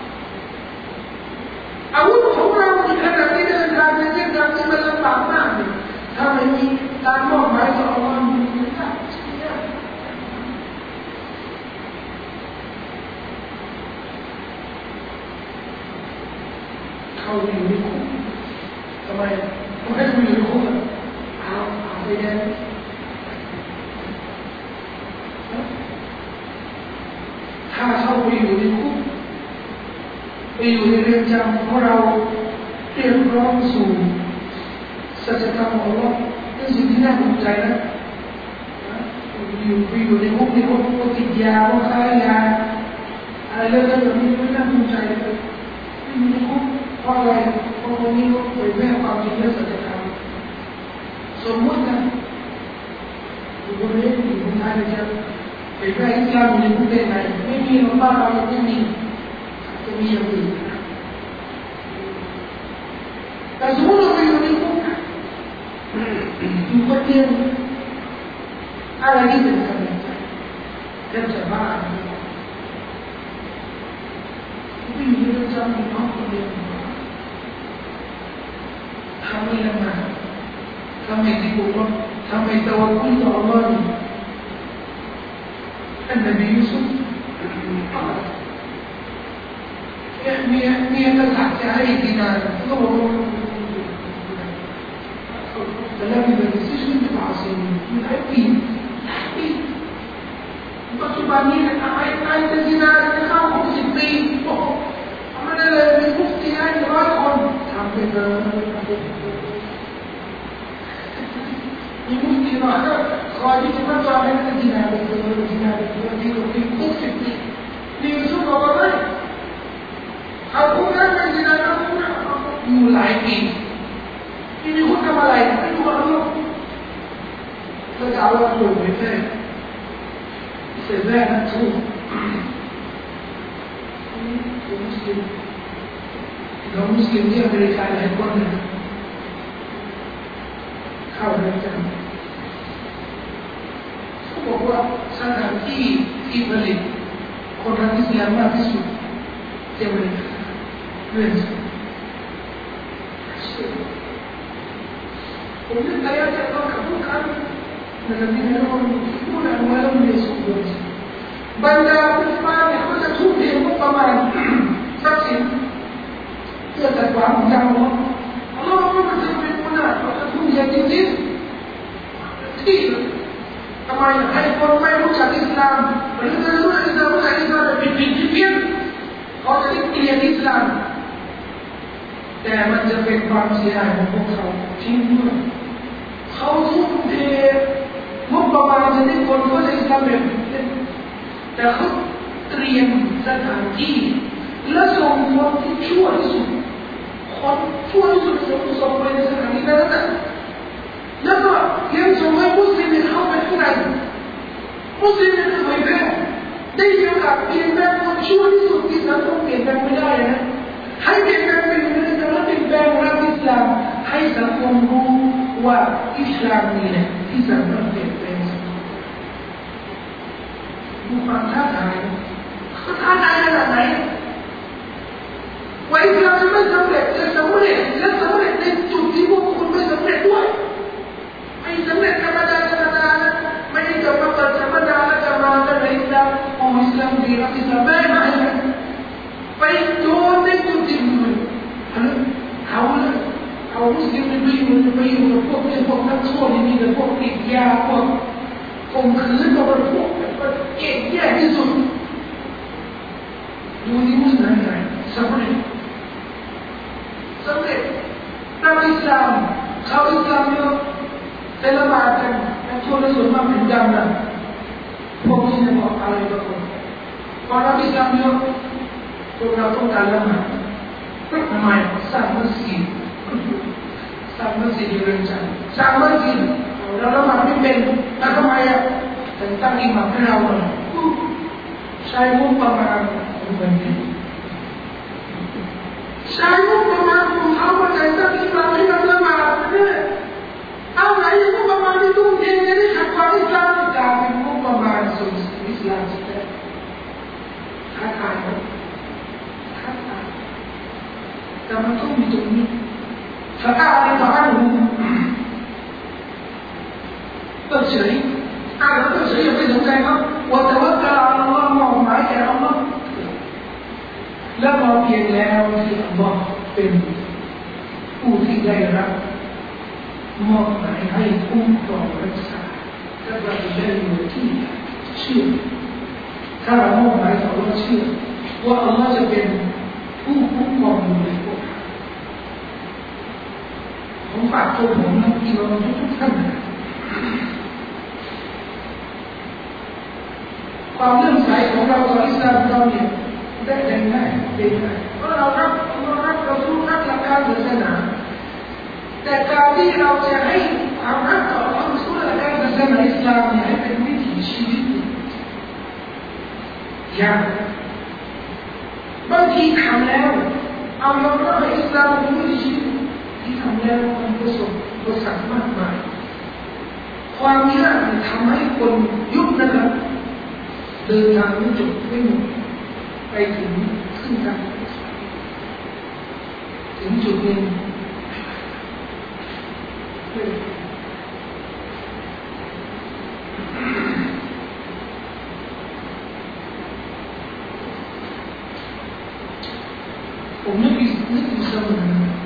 อาวุธของเราในขณะที่เดินทางในเส้นทางที่มันลำบากมากเลยถ้าไม่มีการมอบหมายต่ออัลเลาะห์มันยากเข้าอยู่ในคุกทำไมไม่ให้อยู่ในคุกเอาไปแดงถ้าเข้าไปอยู่ในคุกไปอยู่ในเรือนจำของเราเรียกร้องสู่สัจธรรมของเราเป็นสิ่งที่น่าภูมิใจนะอยู่ในคุกก็ติดยาก็ค้ายาอะไรเรื่องแบบนี้ไม่น่าภูมิใจเลยอยู่ในคุกเพราะอะไรเพราะคนนี้เขาเผยแพร่ความจริงและสัจธรรมสมมตินะอยู่บนนี้อยู่บนไทยจะเผยแพร่อิสลามในประเทศไหนไม่มีหรอกบ้านเราไม่มีจะมีอย่างอื่นแต่สมมติเราไปอยู่ในคุกอยู่คนเดียวอะไรที่เป็นกำลังใจเริ่มจะบ้าไม่อยู่ในเรือนจำมีน้องคนเดียวทำไม่ละหมาดทำไม่ที่บุญทำไม่ตะวันคุยต่ออัลเลาะห์ท่านนบียูซุฟเมียกษัตริย์จะให้ดินาร์ก็บอกว่าแต่แล้วมีแบบที่สุดที่บาซิลมีหลายปีปัจจุบันนี้นะไอ้ดินาร์จะเข้า60 ปีโอ้ทำไม่ได้เลยมีมุฟตีให้100 คนทำไปเลยมีมุฟตีน้อยก็คอยที่จะมาจอให้ดินาร์เป็นตัวดินาร์เป็นตัวที่เราเป็น60 ปีนี่ยูซุฟบอกว่าไงเอาคุณนั้นไปดินาร์เอาคุณนั้นอยู่หลายปีที่มีคุณทำอะไรไม่รู้อะไรก็จะเอาเราอยู่ไม่ได้เสร็จแรกนะทุกมุสลิมเรามุสลิมที่อเมริกาหลายคนนะเข้าเรือนจำเขาบอกว่าสถานที่ผลิตคนรักอิสลามมากที่สุดที่อเมริกาเรือนจำผมนึกได้ว่าจะต้องขับรถคันนะครับที่เราพูดอะไรเราไม่ได้สูงเลยบรรดาผู้ฟังเนี่ยเขาจะทุ่มเทงบประมาณทรัพย์สินนอิสลามแต่มันจะเป็นความเสียหายของพวกเขาทิ้งด้วยเขาทุ่มเทงบประมาณจะได้คนเข้าใจอิสลามแบบแต่เขาเตรียมสถานที่และส่งคนที่ชั่วที่สุดคนชั่วที่สุดส่งไปในสถานที่นั้นแล้วก็ยังส่งให้มุสลิมเข้าไปข้างในมุสลิมคือเผยแพร่ได้มีโอกาสเปลี่ยนแปลงคนชั่วที่สุดที่สังคมเปลี่ยนแปลงไม่ได้นะให้เปลี่ยนแปลงไปอยู่ในการเปลี่ยนแปลงรัฐอิสลามให้สังคมรู้ว่าอิสลามนี่แหละที่สามารถเปลี่ยนแปลงสังคมดูความท้าทายเขาท้าทายขนาดไหนว่าอิสลามจะไม่สำเร็จจะสำเร็จและสำเร็จในจุดที่พวกคุณไม่สำเร็จด้วยไม่สำเร็จธรรมดานะไม่ได้จะมาเปิดธรรมดาแล้วจะมาในอิสลามอิสลามดีรักอิสลามไม่ไปโดนในจุดที่มันเอามุสลิมไปอยู่กับพวกนี้พวกนักโทษที่มีแต่พวกติดยาพวกข่มขืนพวกเก่งแย่ที่สุดดูนี่มุสลิมไหนสำเร็จนักอิสลามชาวอิสลามเยอะแต่ละบาทกันนักโทษในส่วนมากเป็นดำนะพวกนี้จะบอกอะไรกับคนพอนักอิสลามเยอะพวกเราต้องการละหมาดทำไมสร้างมัสยิดอยู่เรือนจำสร้างมัสยิดเราละหมาดไม่เป็นแล้วทำไมแต่ตั้งอิหม่ามให้เราเลยใช้งบประมาณของเงินใช้งบประมาณของเขามาใช้ตั้งอิหม่ามให้เราละหมาดเนี่ยเอาไหนงบประมาณที่ตุ้มเทจะได้ขัดขวางอิสลามกลายเป็นงบประมาณส่งเสริมอิสลามใช่ไหมท้าทายไหมแต่มันต้องมีตรงนี้ถ้าอะไรต่ออะไรต้องเฉยแล้วต้องเฉยอย่าไปสนใจครับว่าแต่ว่าการอัลลอฮ์มองหมายแก่อัลลอฮ์และเราเพียงแล้วที่อัลลอฮ์เป็นผู้ที่ได้รับมอบหมายให้คุ้มครองรักษาและเราได้อยู่ที่เชื่อถ้าเรามอบหมายต่ออัลลอฮ์เชื่อว่าอัลลอฮ์จะเป็นผู้คุ้มครองอยู่ในพวกผมฝากตัวผมและพี่น้องทุกท่านความเลื่อมใสของเราต่ออิสลามเราเนี่ยได้ง่ายเพราะเรารักเราสู้รักหลักการศาสนาแต่การที่เราจะให้ความรักต่อความสู้หลักการศาสนาอิสลามเนี่ยให้เป็นวิถีชีวิตยากบางทีทำแล้วเอายอมรับอิสลามเป็นวิถีชีวิตที่ทำแล้วมันประสบอุปสรรคมากมายความยากทำให้คนยุบนะครับเดินทางไม่จบไม่หมดไปถึงขึ้นกันถึงจุดหนึ่งผมนึกอยู่เสมอ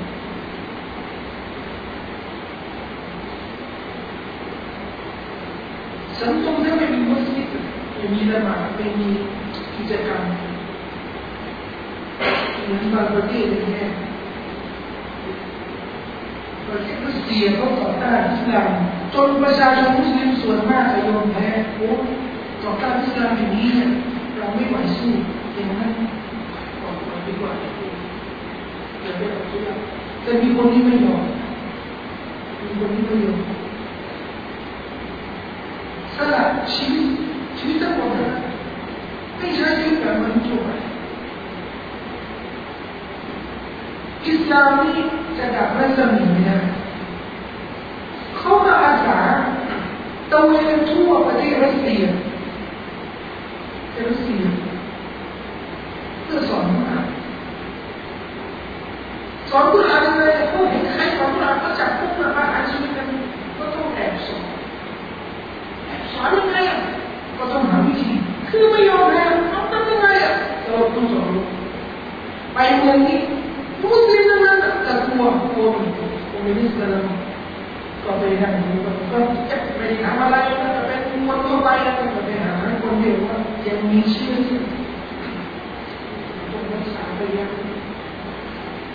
สังคมถ้าไม่มีมัสยิดไม่มีละหมาดไม่มีกิจกรรมเหมือนบางประเทศอย่างเงี้ยประเทศรัสเซียเขาต่อต้านอิสลามจนประชาชนมุสลิมส่วนมากยอมแพ้ต่อต้านอิสลามอย่างนี้เราไม่ไหวสู้อย่างนั้นออกมาดีกว่าอย่าไปเอาตัวแต่มีคนที่ไม่ยอมสละชีวิตทั้งหมดไม่ใช้ชีวิตแบบมันจบอิสลามนี่จะดับรัศมีไม่ได้เขามาอาสาตะเวนทั่วประเทศรัสเซียเพื่อสอนกุรอานอะไรพวกเห็นใครสอนกุรอานก็จับพวกมาประหารชีวิตกันก็ต้องแอบสอนยังไงก็ต้องหาวิธีคือไม่ยอมแพ้ต้องทำยังไงเราต้องสอนไปเมืองนี้มุสลิมนั้นแต่กลัวไม่ได้สลามก็ไปนั่งดูก็จะไปทำอะไรก็จะเป็นคนทั่วไปแล้วก็ไปหาคนเดียวว่ายังมีเชื่อที่ต้องรักษาไปยัง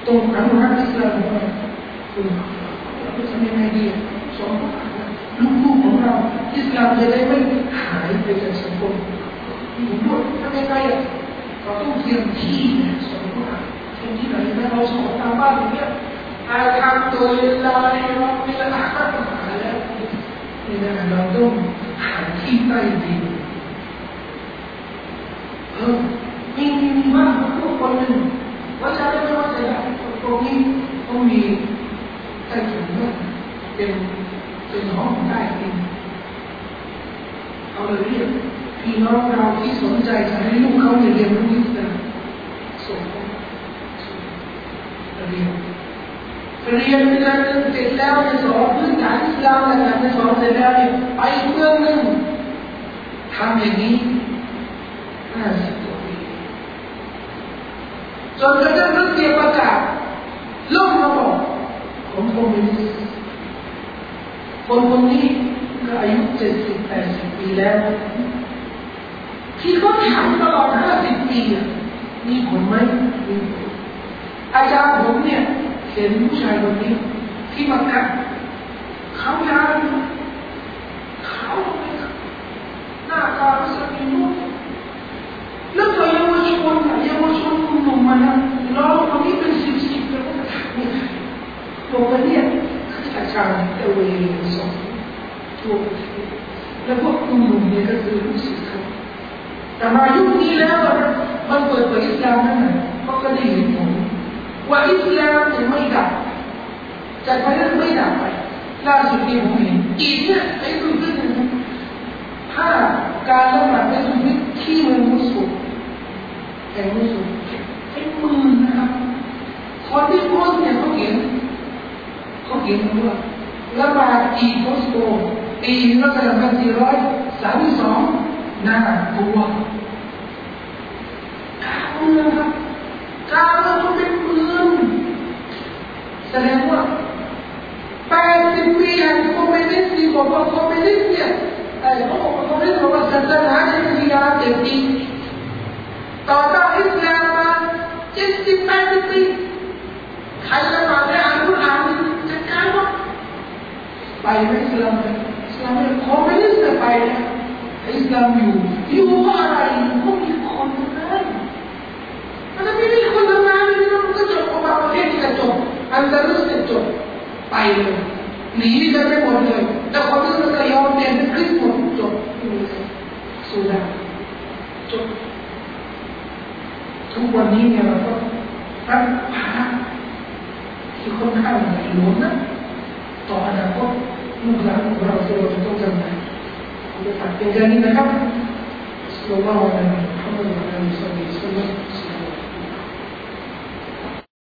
ตรงอนุรักษ์อิสลามของเราเราจะทำยังไงดีสอนลูกๆของเราอิสลามจะได้ไม่หายไปจากสังคมผมพูดทำยังไงเราต้องเตรียมที่สอนลูกเตรียมที่ไหนนะเราสอนตามบ้านอย่างเงี้ยอาทำตัวลิลลาฮิร็อบบิลอาลามีนแล้วนี่นะเราต้องหาที่ใต้ดินมีบ้านทุกคนหนึ่งว่าจะได้ไม่ว่าจะได้ตรงนี้ต้องมีใต้ถุนบ้านเป็นห้องใต้ดินเอาเลยเรียกพี่น้องเราที่สนใจจะให้ลูกเขาเรียนรู้อิสลามส่งเรียนเดือนหนึ่งเสร็จแล้วจะสอนพื้นฐานอิสลามหลังจากสอนเสร็จแล้วไปเมืองหนึ่งทำอย่างนี้50 กว่าปีจนกระทั่งรัสเซียประกาศล่มระบบของคอมมิวนิสต์คนนี้ก็อายุ70-80 ปีแล้วที่เขาทำตลอด50 ปีมีผลไหมมีผลอาจารย์ผมเนี่ยเห็นผู้ชายคนนี้ที่มักกะเขายาวเขาหน้าตาก็สวยนุ่มแล้วก็เยาวชนหนุ่มมันเราคนนี้เป็น10แล้วก็นี่ตัวกันเนี่ยอาจารย์เอาไว้สอนตัวแล้วพวกหนุ่มเนี่ยก็คือรู้สึกเขาแต่มายุคนี้แล้วมันเปิดเผยอิสลามนั่นแหละเขาก็ได้เห็นผลว่าอิสลามจะไม่ดับจากไปนั้นไม่ดับไปล่าสุดที่ผมเห็นอีกเนี่ยไอ้รุ่นนึงถ้าการละหมาดในสุนิที่เมืองมุสลิมแห่งมุสลิมเป็นหมื่นนะครับคนที่โพสเนี่ยเขาเขียนว่าละหมาดที่มุสลิมปีละ432น่ากลัวครับการเราต้องเป็นเมืองแสดงว่า80 ปีแห่งคอมมิวนิสต์ที่บอกว่าคอมมิวนิสต์เนี่ยเขาบอกว่าคอมมิวนิสต์บอกว่าศาสนาเนี่ยเป็นยาเสพติดต่อจากอิสลามมา70-80 ปีใครละหมาดได้อ่านกุรอานจัดการว่าไปไม่อิสลามเนี่ยคอมมิวนิสต์ไปนะอิสลามอยู่อะไรก็มีคนนั้นมันไม่มีคนทำงานเลยมันก็จบออกมาประเทศนี้ก็จบอันตรายจบไปเลยหนีกันไม่หมดเลยแต่คนที่มันก็ยอมเปลี่ยนเป็นคริสต์หมดจบสุดาจบทุกวันนี้เนี่ยเราก็รับภาระที่ค่อนข้างใหญ่หลวงนะต่ออนาคตลูกหลานของเราที่เราจะต้องจำได้จะตัดเป็นแค่นี้นะครับ صلى الله عليه وسلم